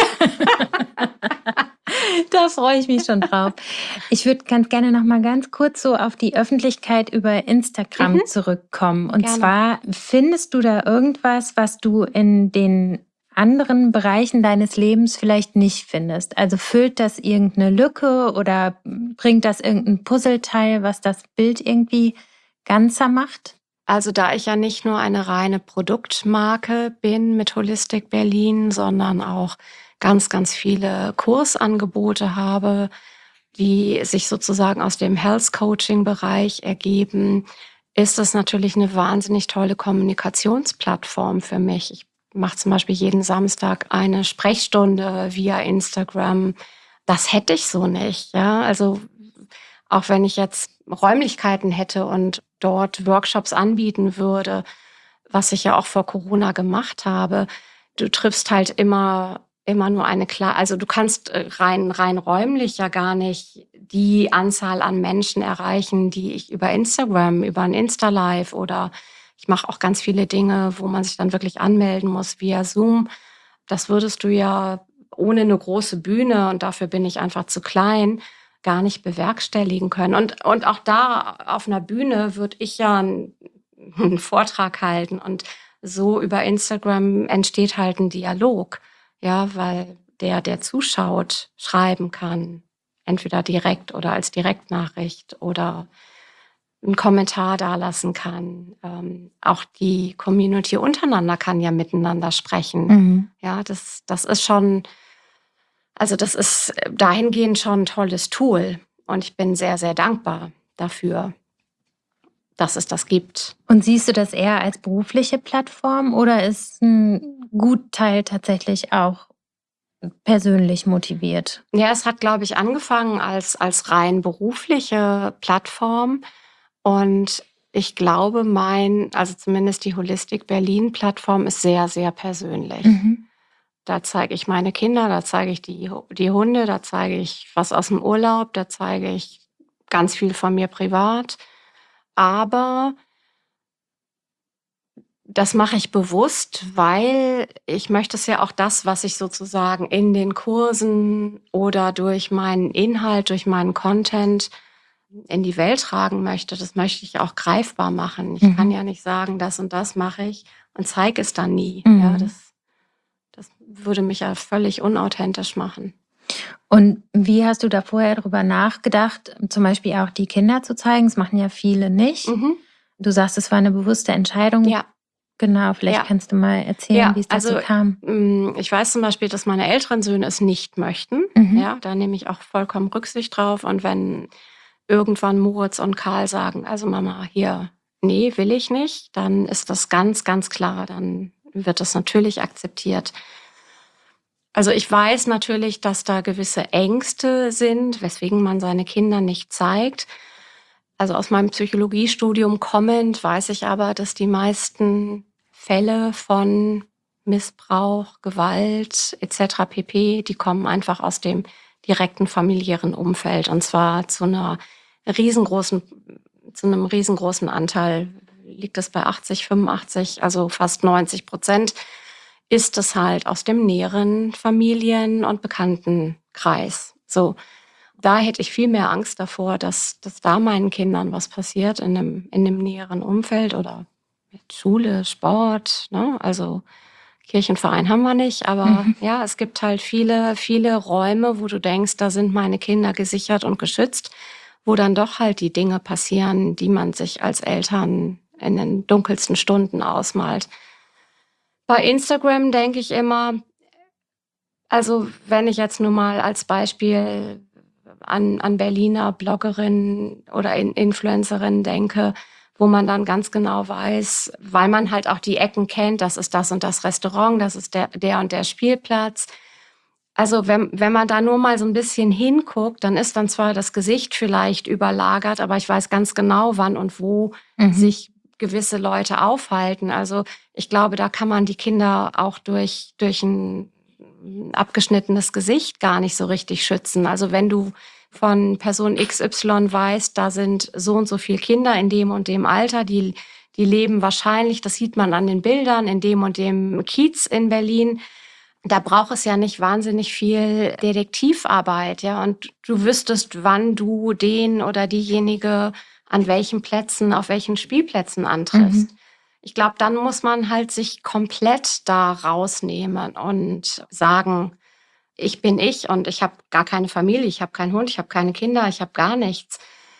Da freue ich mich schon drauf. Ich würde ganz gerne noch mal ganz kurz so auf die Öffentlichkeit über Instagram Mhm, zurückkommen. Und gerne. zwar, findest du da irgendwas, was du in den anderen Bereichen deines Lebens vielleicht nicht findest? Also füllt das irgendeine Lücke oder bringt das irgendein Puzzleteil, was das Bild irgendwie ganzer macht? Also, da ich ja nicht nur eine reine Produktmarke bin mit Holistic Berlin, sondern auch ganz, ganz viele Kursangebote habe, die sich sozusagen aus dem Health Coaching Bereich ergeben, ist das natürlich eine wahnsinnig tolle Kommunikationsplattform für mich. Ich mache zum Beispiel jeden Samstag eine Sprechstunde via Instagram. Das hätte ich so nicht, ja. Also, auch wenn ich jetzt Räumlichkeiten hätte und dort Workshops anbieten würde, was ich ja auch vor Corona gemacht habe, du triffst halt immer immer nur eine klar also, du kannst, äh, rein rein räumlich ja gar nicht die Anzahl an Menschen erreichen, die ich über Instagram, über ein Insta-Live oder ich mache auch ganz viele Dinge, wo man sich dann wirklich anmelden muss via Zoom. Das würdest du ja ohne eine große Bühne, und dafür bin ich einfach zu klein, gar nicht bewerkstelligen können. Und und auch da auf einer Bühne würde ich ja einen 'n Vortrag halten und so über Instagram entsteht halt ein Dialog, ja, weil der, der zuschaut, schreiben kann, entweder direkt oder als Direktnachricht oder 'n Kommentar dalassen kann. Ähm, auch die Community untereinander kann ja miteinander sprechen. Mhm. Ja, das das ist schon also, das ist, äh, dahingehend schon 'n tolles Tool und ich bin sehr, sehr dankbar dafür, dass es das gibt. Und siehst du das eher als berufliche Plattform oder ist ein Gutteil tatsächlich auch persönlich motiviert? Ja, es hat, glaube ich, angefangen als als rein berufliche Plattform und ich glaube, mein also, zumindest die Holistic Berlin Plattform ist sehr, sehr persönlich. Mhm. Da zeige ich meine Kinder, da zeige ich die Hu die Hunde, da zeige ich was aus dem Urlaub, da zeige ich ganz viel von mir privat. Aber das mache ich bewusst, weil ich möchte es ja auch das, was ich sozusagen in den Kursen oder durch meinen Inhalt, durch meinen Content in die Welt tragen möchte, das möchte ich auch greifbar machen. Ich kann Mhm. ja nicht sagen, das und das mache ich und zeige es dann nie. Ja, Mhm. das das würde mich ja völlig unauthentisch machen. Und wie hast du da vorher drüber nachgedacht, zum Beispiel auch die Kinder zu zeigen? Das machen ja viele nicht. Mhm. Du sagst, es war eine bewusste Entscheidung. Ja, Genau, vielleicht ja. kannst du mal erzählen, Ja, wie es dazu also, kam. hm, ich weiß zum Beispiel, dass meine älteren Söhne es nicht möchten. Mhm. Ja, da nehme ich auch vollkommen Rücksicht drauf. Und wenn irgendwann Moritz und Karl sagen: „Also Mama, hier, nee, will ich nicht", dann ist das ganz, ganz klar. Dann wird das natürlich akzeptiert. Also, ich weiß natürlich, dass da gewisse Ängste sind, weswegen man seine Kinder nicht zeigt. Also, aus meinem Psychologiestudium kommend weiß ich aber, dass die meisten Fälle von Missbrauch, Gewalt et cetera pp., die kommen einfach aus dem direkten familiären Umfeld und zwar zu einer riesengroßen zu einem riesengroßen Anteil liegt es bei achtzig, fünfundachtzig, also fast neunzig Prozent ist es halt aus dem näheren Familien und Bekanntenkreis. So, da hätte ich viel mehr Angst davor, dass dass da meinen Kindern was passiert in 'nem in 'nem näheren Umfeld oder mit Schule, Sport, ne? Also, Kirchenverein haben wir nicht, aber Mhm. ja, es gibt halt viele, viele Räume, wo du denkst, da sind meine Kinder gesichert und geschützt, wo dann doch halt die Dinge passieren, die man sich als Eltern in den dunkelsten Stunden ausmalt. Bei Instagram denke ich immer also, wenn ich jetzt nur mal als Beispiel an, an Berliner Bloggerinnen oder Influencerinnen denke, wo man dann ganz genau weiß, weil man halt auch die Ecken kennt, das ist das und das Restaurant, das ist der, der und der Spielplatz. Also wenn, wenn man da nur mal so ein bisschen hinguckt, dann ist dann zwar das Gesicht vielleicht überlagert, aber ich weiß ganz genau, wann und wo mhm. sich gewisse Leute aufhalten. Also ich glaube, da kann man die Kinder auch durch, durch ein abgeschnittenes Gesicht gar nicht so richtig schützen. Also wenn du von Person X Y weißt, da sind so und so viele Kinder in dem und dem Alter, die, die leben wahrscheinlich, das sieht man an den Bildern, in dem und dem Kiez in Berlin. Da braucht es ja nicht wahnsinnig viel Detektivarbeit, ja. Und du wüsstest, wann du den oder diejenige an welchen Plätzen, auf welchen Spielplätzen antriffst. Mhm. Ich glaube, dann muss man halt sich komplett da rausnehmen und sagen, ich bin ich und ich habe gar keine Familie, ich habe keinen Hund, ich habe keine Kinder, ich habe gar nichts.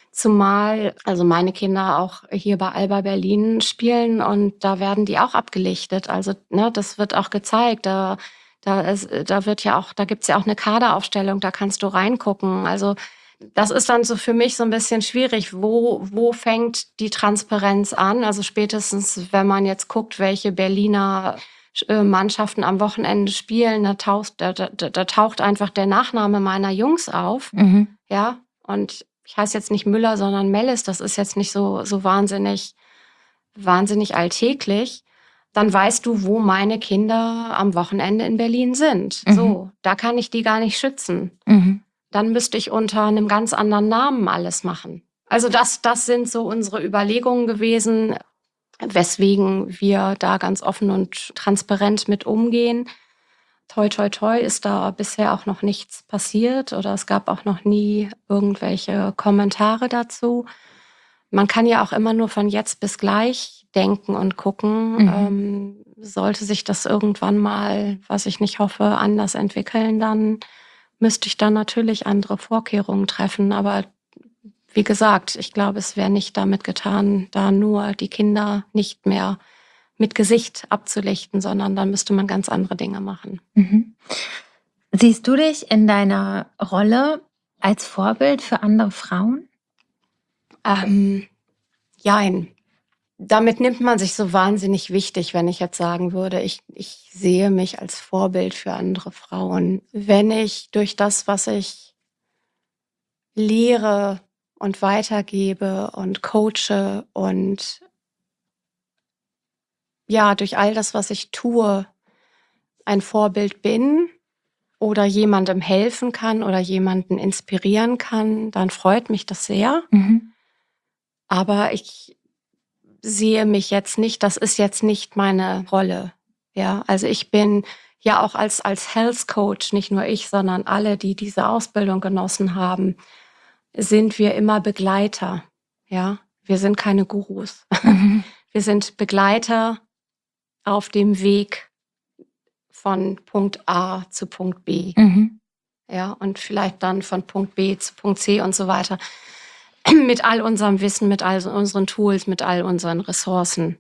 Zumal also meine Kinder auch hier bei Alba Berlin spielen und da werden die auch abgelichtet. Also ne, das wird auch gezeigt. Da Da, ist, da wird ja auch, da gibt's ja auch eine Kaderaufstellung, da kannst du reingucken. Also das ist dann so für mich so ein bisschen schwierig. Wo, wo fängt die Transparenz an? Also spätestens, wenn man jetzt guckt, welche Berliner Mannschaften am Wochenende spielen, da taucht, da, da, da taucht einfach der Nachname meiner Jungs auf. Mhm. Ja, und ich heiße jetzt nicht Müller, sondern Mellis. Das ist jetzt nicht so, so wahnsinnig, wahnsinnig alltäglich. Dann weißt du, wo meine Kinder am Wochenende in Berlin sind. Mhm. So, da kann ich die gar nicht schützen. Mhm. Dann müsste ich unter einem ganz anderen Namen alles machen. Also das, das sind so unsere Überlegungen gewesen, weswegen wir da ganz offen und transparent mit umgehen. Toi, toi, toi ist da bisher auch noch nichts passiert oder es gab auch noch nie irgendwelche Kommentare dazu. Man kann ja auch immer nur von jetzt bis gleich denken und gucken. Mhm. Ähm, sollte sich das irgendwann mal, was ich nicht hoffe, anders entwickeln, dann müsste ich dann natürlich andere Vorkehrungen treffen. Aber wie gesagt, ich glaube, es wäre nicht damit getan, da nur die Kinder nicht mehr mit Gesicht abzulichten, sondern dann müsste man ganz andere Dinge machen. Mhm. Siehst du dich in deiner Rolle als Vorbild für andere Frauen? Ähm, jein. Damit nimmt man sich so wahnsinnig wichtig, wenn ich jetzt sagen würde, ich, ich sehe mich als Vorbild für andere Frauen. Wenn ich durch das, was ich lehre und weitergebe und coache und ja, durch all das, was ich tue, ein Vorbild bin oder jemandem helfen kann oder jemanden inspirieren kann, dann freut mich das sehr. Mhm. Aber ich sehe mich jetzt nicht, das ist jetzt nicht meine Rolle. Ja, also ich bin ja auch als, als Health Coach, nicht nur ich, sondern alle, die diese Ausbildung genossen haben, sind wir immer Begleiter. Ja, wir sind keine Gurus. Mhm. Wir sind Begleiter auf dem Weg von Punkt A zu Punkt B. Mhm. Ja, und vielleicht dann von Punkt B zu Punkt C und so weiter. Mit all unserem Wissen, mit all unseren Tools, mit all unseren Ressourcen.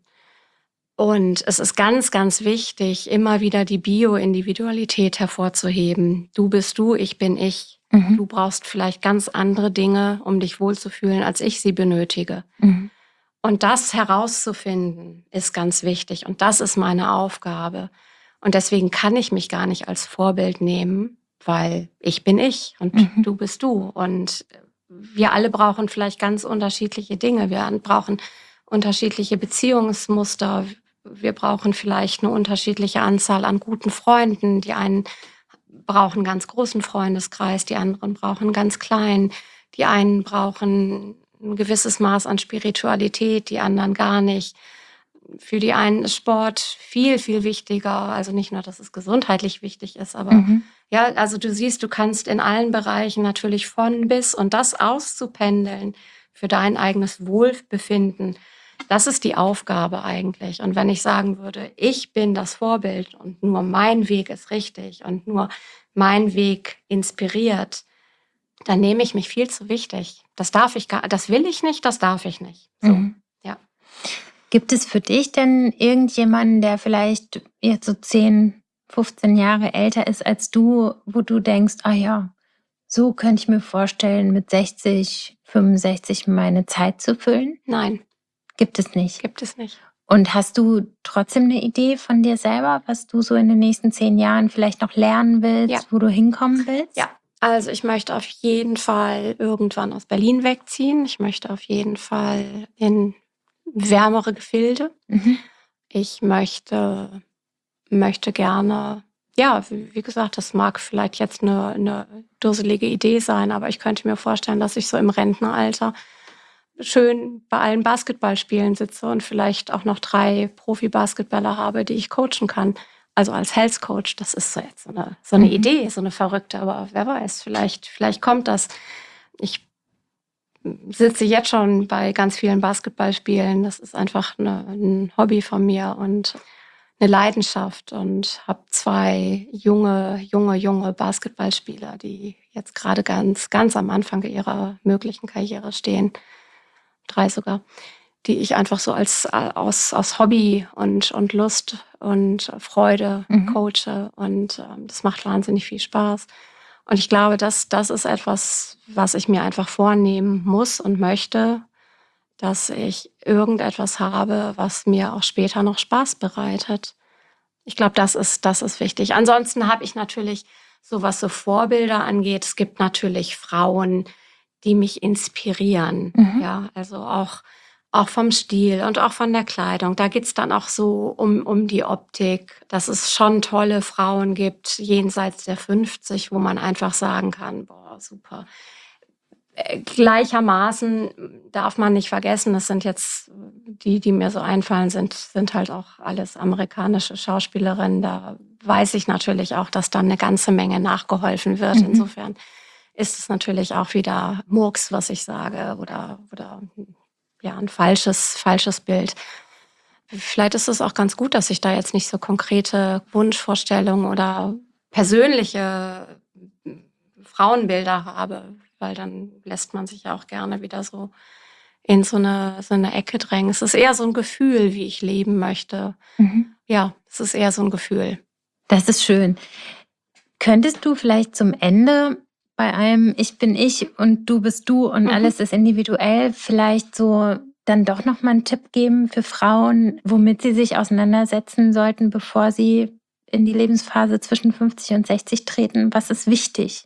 Und es ist ganz, ganz wichtig, immer wieder die Bio-Individualität hervorzuheben. Du bist du, ich bin ich. Mhm. Du brauchst vielleicht ganz andere Dinge, um dich wohlzufühlen, als ich sie benötige. Mhm. Und das herauszufinden, ist ganz wichtig. Und das ist meine Aufgabe. Und deswegen kann ich mich gar nicht als Vorbild nehmen, weil ich bin ich und mhm. du bist du. Und wir alle brauchen vielleicht ganz unterschiedliche Dinge. Wir brauchen unterschiedliche Beziehungsmuster. Wir brauchen vielleicht eine unterschiedliche Anzahl an guten Freunden. Die einen brauchen einen ganz großen Freundeskreis, die anderen brauchen einen ganz kleinen. Die einen brauchen ein gewisses Maß an Spiritualität, die anderen gar nicht. Für die einen ist Sport viel, viel wichtiger. Also nicht nur, dass es gesundheitlich wichtig ist, aber mhm. ja, also du siehst, du kannst in allen Bereichen natürlich von bis und das auszupendeln für dein eigenes Wohlbefinden. Das ist die Aufgabe eigentlich. Und wenn ich sagen würde, ich bin das Vorbild und nur mein Weg ist richtig und nur mein Weg inspiriert, dann nehme ich mich viel zu wichtig. Das darf ich gar, das will ich nicht, das darf ich nicht. So, mhm. ja. Gibt es für dich denn irgendjemanden, der vielleicht jetzt so zehn, fünfzehn Jahre älter ist als du, wo du denkst, ah ja, so könnte ich mir vorstellen, mit sechzig, fünfundsechzig meine Zeit zu füllen? Nein. Gibt es nicht? Gibt es nicht. Und hast du trotzdem eine Idee von dir selber, was du so in den nächsten zehn Jahren vielleicht noch lernen willst, Ja. wo du hinkommen willst? Ja, also ich möchte auf jeden Fall irgendwann aus Berlin wegziehen. Ich möchte auf jeden Fall in wärmere Gefilde. Mhm. Ich möchte, möchte gerne, ja, wie, wie gesagt, das mag vielleicht jetzt eine, eine dusselige Idee sein, aber ich könnte mir vorstellen, dass ich so im Rentneralter schön bei allen Basketballspielen sitze und vielleicht auch noch drei Profi-Basketballer habe, die ich coachen kann. Also als Health Coach, das ist so jetzt so eine, so eine Mhm. Idee, so eine verrückte, aber wer weiß, vielleicht, vielleicht kommt das. Ich sitze jetzt schon bei ganz vielen Basketballspielen. Das ist einfach eine, ein Hobby von mir und eine Leidenschaft und habe zwei junge, junge, junge Basketballspieler, die jetzt gerade ganz, ganz am Anfang ihrer möglichen Karriere stehen. Drei sogar, die ich einfach so als aus, aus Hobby und, und Lust und Freude Mhm. coache. Und ähm, das macht wahnsinnig viel Spaß. Und ich glaube, das, das ist etwas, was ich mir einfach vornehmen muss und möchte, dass ich irgendetwas habe, was mir auch später noch Spaß bereitet. Ich glaube, das ist, das ist wichtig. Ansonsten habe ich natürlich, so was so Vorbilder angeht, es gibt natürlich Frauen, die mich inspirieren. Mhm. Ja, also auch, auch vom Stil und auch von der Kleidung. Da geht's dann auch so um, um die Optik, dass es schon tolle Frauen gibt, jenseits der fünfzig, wo man einfach sagen kann, boah, super. Äh, Gleichermaßen darf man nicht vergessen, das sind jetzt die, die mir so einfallen, sind, sind halt auch alles amerikanische Schauspielerinnen. Da weiß ich natürlich auch, dass dann eine ganze Menge nachgeholfen wird. Mhm. Insofern ist es natürlich auch wieder Murks, was ich sage, oder, oder ja, ein falsches, falsches Bild. Vielleicht ist es auch ganz gut, dass ich da jetzt nicht so konkrete Wunschvorstellungen oder persönliche Frauenbilder habe, weil dann lässt man sich ja auch gerne wieder so in so eine, so eine Ecke drängen. Es ist eher so ein Gefühl, wie ich leben möchte. Mhm. Ja, es ist eher so ein Gefühl. Das ist schön. Könntest du vielleicht zum Ende bei einem Ich bin ich und du bist du und Mhm. alles ist individuell vielleicht so dann doch noch mal einen Tipp geben für Frauen, womit sie sich auseinandersetzen sollten, bevor sie in die Lebensphase zwischen fünfzig und sechzig treten? Was ist wichtig?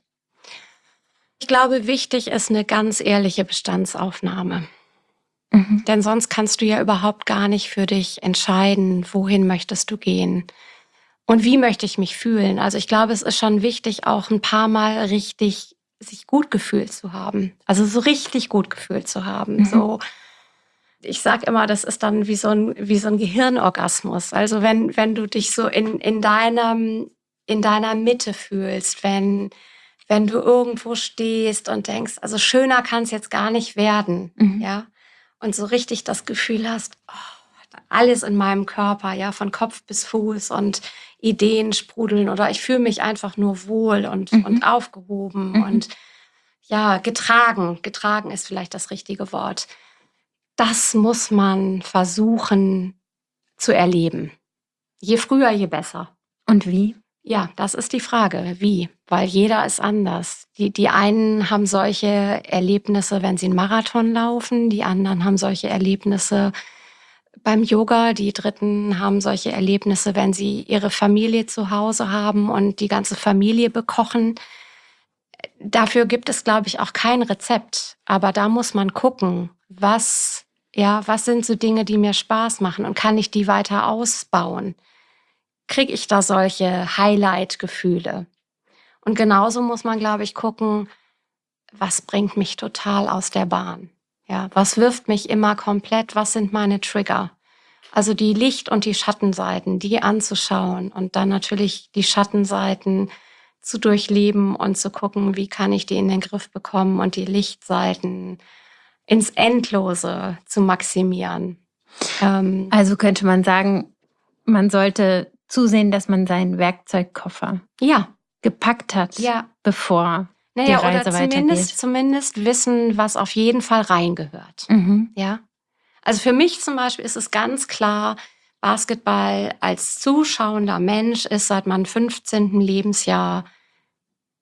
Ich glaube, wichtig ist eine ganz ehrliche Bestandsaufnahme. Mhm. Denn sonst kannst du ja überhaupt gar nicht für dich entscheiden, wohin möchtest du gehen und wie möchte ich mich fühlen. Also ich glaube, es ist schon wichtig, auch ein paar Mal richtig sich gut gefühlt zu haben. Also so richtig gut gefühlt zu haben. Mhm. So, ich sag immer, das ist dann wie so ein, wie so ein Gehirnorgasmus. Also wenn, wenn du dich so in, in deinem, in deiner Mitte fühlst, wenn, wenn du irgendwo stehst und denkst, also schöner kann es jetzt gar nicht werden, Mhm. ja. Und so richtig das Gefühl hast, oh, alles in meinem Körper, ja, von Kopf bis Fuß und Ideen sprudeln oder ich fühle mich einfach nur wohl und, Mhm. und aufgehoben Mhm. und ja, getragen. Getragen ist vielleicht das richtige Wort. Das muss man versuchen zu erleben. Je früher, je besser. Und wie? Ja, das ist die Frage. Wie? Weil jeder ist anders. Die, die einen haben solche Erlebnisse, wenn sie einen Marathon laufen. Die anderen haben solche Erlebnisse beim Yoga. Die Dritten haben solche Erlebnisse, wenn sie ihre Familie zu Hause haben und die ganze Familie bekochen. Dafür gibt es, glaube ich, auch kein Rezept. Aber da muss man gucken, was, ja, was sind so Dinge, die mir Spaß machen und kann ich die weiter ausbauen? Kriege ich da solche Highlight-Gefühle? Und genauso muss man, glaube ich, gucken, was bringt mich total aus der Bahn? Ja, was wirft mich immer komplett? Was sind meine Trigger? Also die Licht- und die Schattenseiten, die anzuschauen und dann natürlich die Schattenseiten zu durchleben und zu gucken, wie kann ich die in den Griff bekommen und die Lichtseiten ins Endlose zu maximieren. Ähm, Also könnte man sagen, man sollte zusehen, dass man seinen Werkzeugkoffer ja, gepackt hat, ja. bevor die Naja, oder Reise zumindest, weitergeht. zumindest wissen, was auf jeden Fall reingehört. Mhm. Ja. Also für mich zum Beispiel ist es ganz klar, Basketball als zuschauender Mensch ist seit meinem fünfzehnten Lebensjahr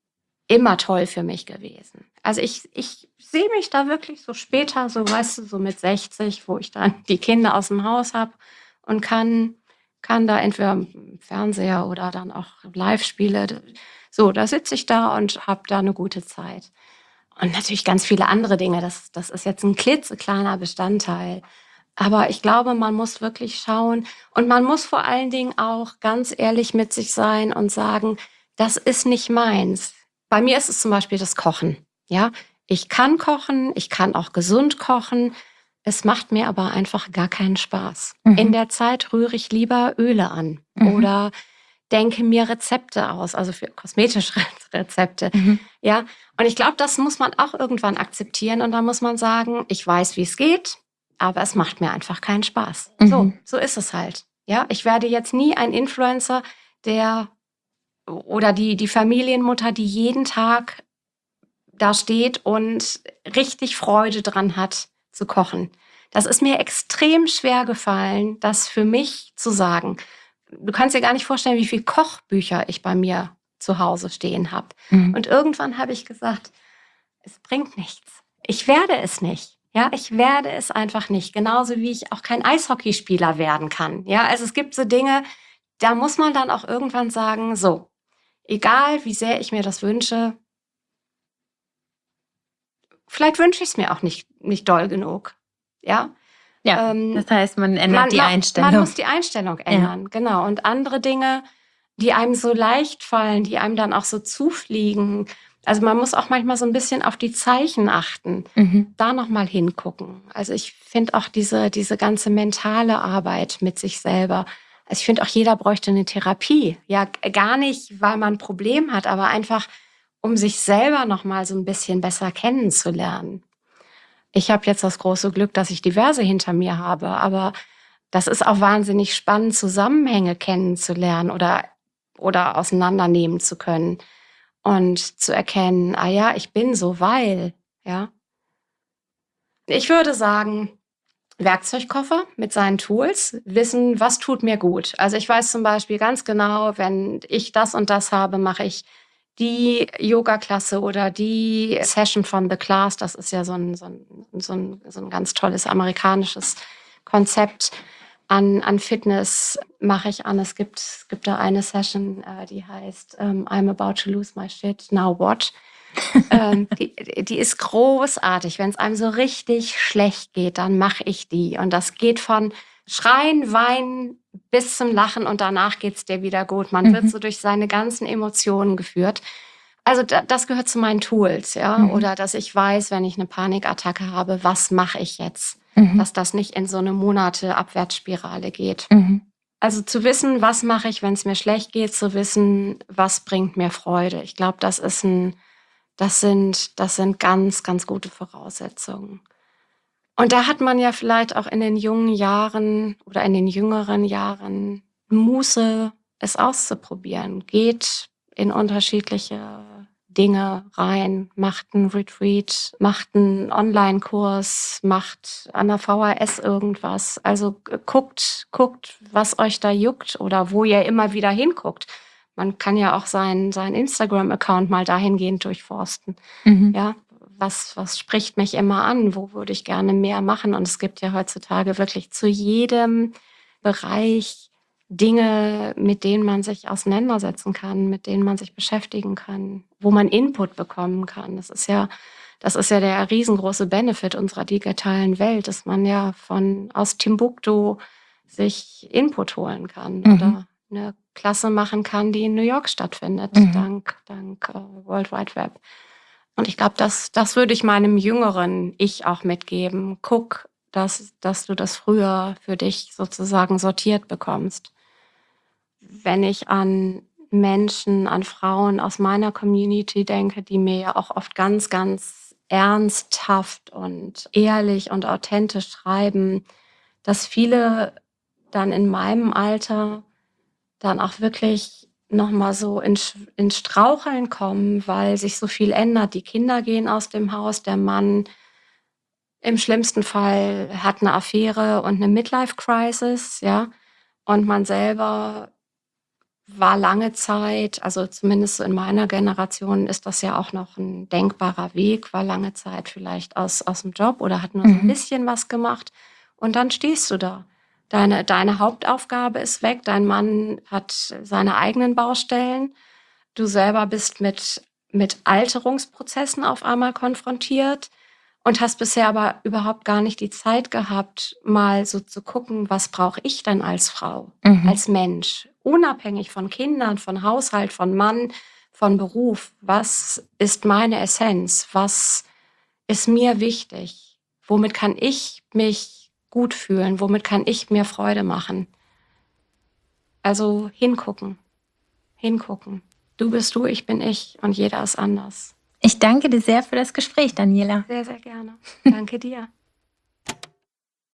immer toll für mich gewesen. Also ich, ich sehe mich da wirklich so später, so weißt du, so mit sechzig, wo ich dann die Kinder aus dem Haus habe und kann, kann da entweder im Fernseher oder dann auch Live-Spiele. So, da sitze ich da und habe da eine gute Zeit. Und natürlich ganz viele andere Dinge. Das, das ist jetzt ein klitzekleiner Bestandteil. Aber ich glaube, man muss wirklich schauen und man muss vor allen Dingen auch ganz ehrlich mit sich sein und sagen, das ist nicht meins. Bei mir ist es zum Beispiel das Kochen. Ja, ich kann kochen, ich kann auch gesund kochen. Es macht mir aber einfach gar keinen Spaß. Mhm. In der Zeit rühre ich lieber Öle an Mhm. oder denke mir Rezepte aus, also für kosmetische Rezepte. Mhm. Ja, und ich glaube, das muss man auch irgendwann akzeptieren und dann muss man sagen, ich weiß, wie es geht, aber es macht mir einfach keinen Spaß. Mhm. So, so ist es halt. Ja, ich werde jetzt nie ein Influencer, der oder die, die Familienmutter, die jeden Tag da steht und richtig Freude dran hat, zu kochen. Das ist mir extrem schwer gefallen, das für mich zu sagen. Du kannst dir gar nicht vorstellen, wie viele Kochbücher ich bei mir zu Hause stehen habe. Mhm. Und irgendwann habe ich gesagt, es bringt nichts. Ich werde es nicht. Ja, ich werde es einfach nicht. Genauso wie ich auch kein Eishockeyspieler werden kann. Ja, also es gibt so Dinge, da muss man dann auch irgendwann sagen, so, egal wie sehr ich mir das wünsche, vielleicht wünsche ich es mir auch nicht, nicht doll genug. Ja, Ja, ähm, das heißt, man ändert man, die man, Einstellung. man muss die Einstellung ändern, genau. Und andere Dinge, die einem so leicht fallen, die einem dann auch so zufliegen. Also man muss auch manchmal so ein bisschen auf die Zeichen achten, Mhm. da nochmal hingucken. Also ich finde auch diese, diese ganze mentale Arbeit mit sich selber. Also ich finde auch, jeder bräuchte eine Therapie. Ja, gar nicht, weil man ein Problem hat, aber einfach, um sich selber nochmal so ein bisschen besser kennenzulernen. Ich habe jetzt das große Glück, dass ich diverse hinter mir habe, aber das ist auch wahnsinnig spannend, Zusammenhänge kennenzulernen oder, oder auseinandernehmen zu können und zu erkennen, ah ja, ich bin so, weil, ja. Ich würde sagen, Werkzeugkoffer mit seinen Tools, wissen, was tut mir gut. Also ich weiß zum Beispiel ganz genau, wenn ich das und das habe, mache ich die Yoga-Klasse oder die Session von The Class. Das ist ja so ein, so ein, so ein, so ein ganz tolles amerikanisches Konzept an, an Fitness mache ich an. Es gibt, es gibt da eine Session, äh, die heißt ähm, I'm about to lose my shit, now what? ähm, die, die ist großartig. Wenn es einem so richtig schlecht geht, dann mache ich die. Und das geht von Schreien, Weinen bis zum Lachen und danach geht's dir wieder gut. Man Mhm. wird so durch seine ganzen Emotionen geführt. Also da, das gehört zu meinen Tools, ja. Mhm. Oder dass ich weiß, wenn ich eine Panikattacke habe, was mache ich jetzt? Mhm. Dass das nicht in so eine Monate Abwärtsspirale geht. Mhm. Also zu wissen, was mache ich, wenn es mir schlecht geht, zu wissen, was bringt mir Freude. Ich glaube, das ist ein das sind, das sind ganz, ganz gute Voraussetzungen. Und da hat man ja vielleicht auch in den jungen Jahren oder in den jüngeren Jahren Muße, es auszuprobieren. Geht in unterschiedliche Dinge rein, macht einen Retreat, macht einen Online-Kurs, macht an der V H S irgendwas. Also guckt, guckt, was euch da juckt oder wo ihr immer wieder hinguckt. Man kann ja auch seinen, seinen Instagram-Account mal dahingehend durchforsten. Mhm. Ja, was, was spricht mich immer an? Wo würde ich gerne mehr machen? Und es gibt ja heutzutage wirklich zu jedem Bereich Dinge, mit denen man sich auseinandersetzen kann, mit denen man sich beschäftigen kann, wo man Input bekommen kann. Das ist ja, das ist ja der riesengroße Benefit unserer digitalen Welt, dass man ja von aus Timbuktu sich Input holen kann Mhm. oder eine Klasse machen kann, die in New York stattfindet, Mhm. dank, dank uh, World Wide Web. Und ich glaube, das, das würde ich meinem jüngeren Ich auch mitgeben. Guck, dass, dass du das früher für dich sozusagen sortiert bekommst. Wenn ich an Menschen, an Frauen aus meiner Community denke, die mir ja auch oft ganz, ganz ernsthaft und ehrlich und authentisch schreiben, dass viele dann in meinem Alter dann auch wirklich nochmal so in, in Straucheln kommen, weil sich so viel ändert. Die Kinder gehen aus dem Haus, der Mann im schlimmsten Fall hat eine Affäre und eine Midlife-Crisis, ja. Und man selber war lange Zeit, also zumindest so in meiner Generation ist das ja auch noch ein denkbarer Weg, war lange Zeit vielleicht aus aus dem Job oder hat nur so ein Mhm. bisschen was gemacht und dann stehst du da. Deine deine Hauptaufgabe ist weg, dein Mann hat seine eigenen Baustellen. Du selber bist mit mit Alterungsprozessen auf einmal konfrontiert und hast bisher aber überhaupt gar nicht die Zeit gehabt, mal so zu gucken: „Was brauche ich denn als Frau, Mhm. als Mensch, unabhängig von Kindern, von Haushalt, von Mann, von Beruf? Was ist meine Essenz? Was ist mir wichtig? Womit kann ich mich gut fühlen? Womit kann ich mir Freude machen?“ Also, hingucken, hingucken. Du bist du, ich bin ich und jeder ist anders. Ich danke dir sehr für das Gespräch, Daniela. Sehr, sehr gerne. Danke dir.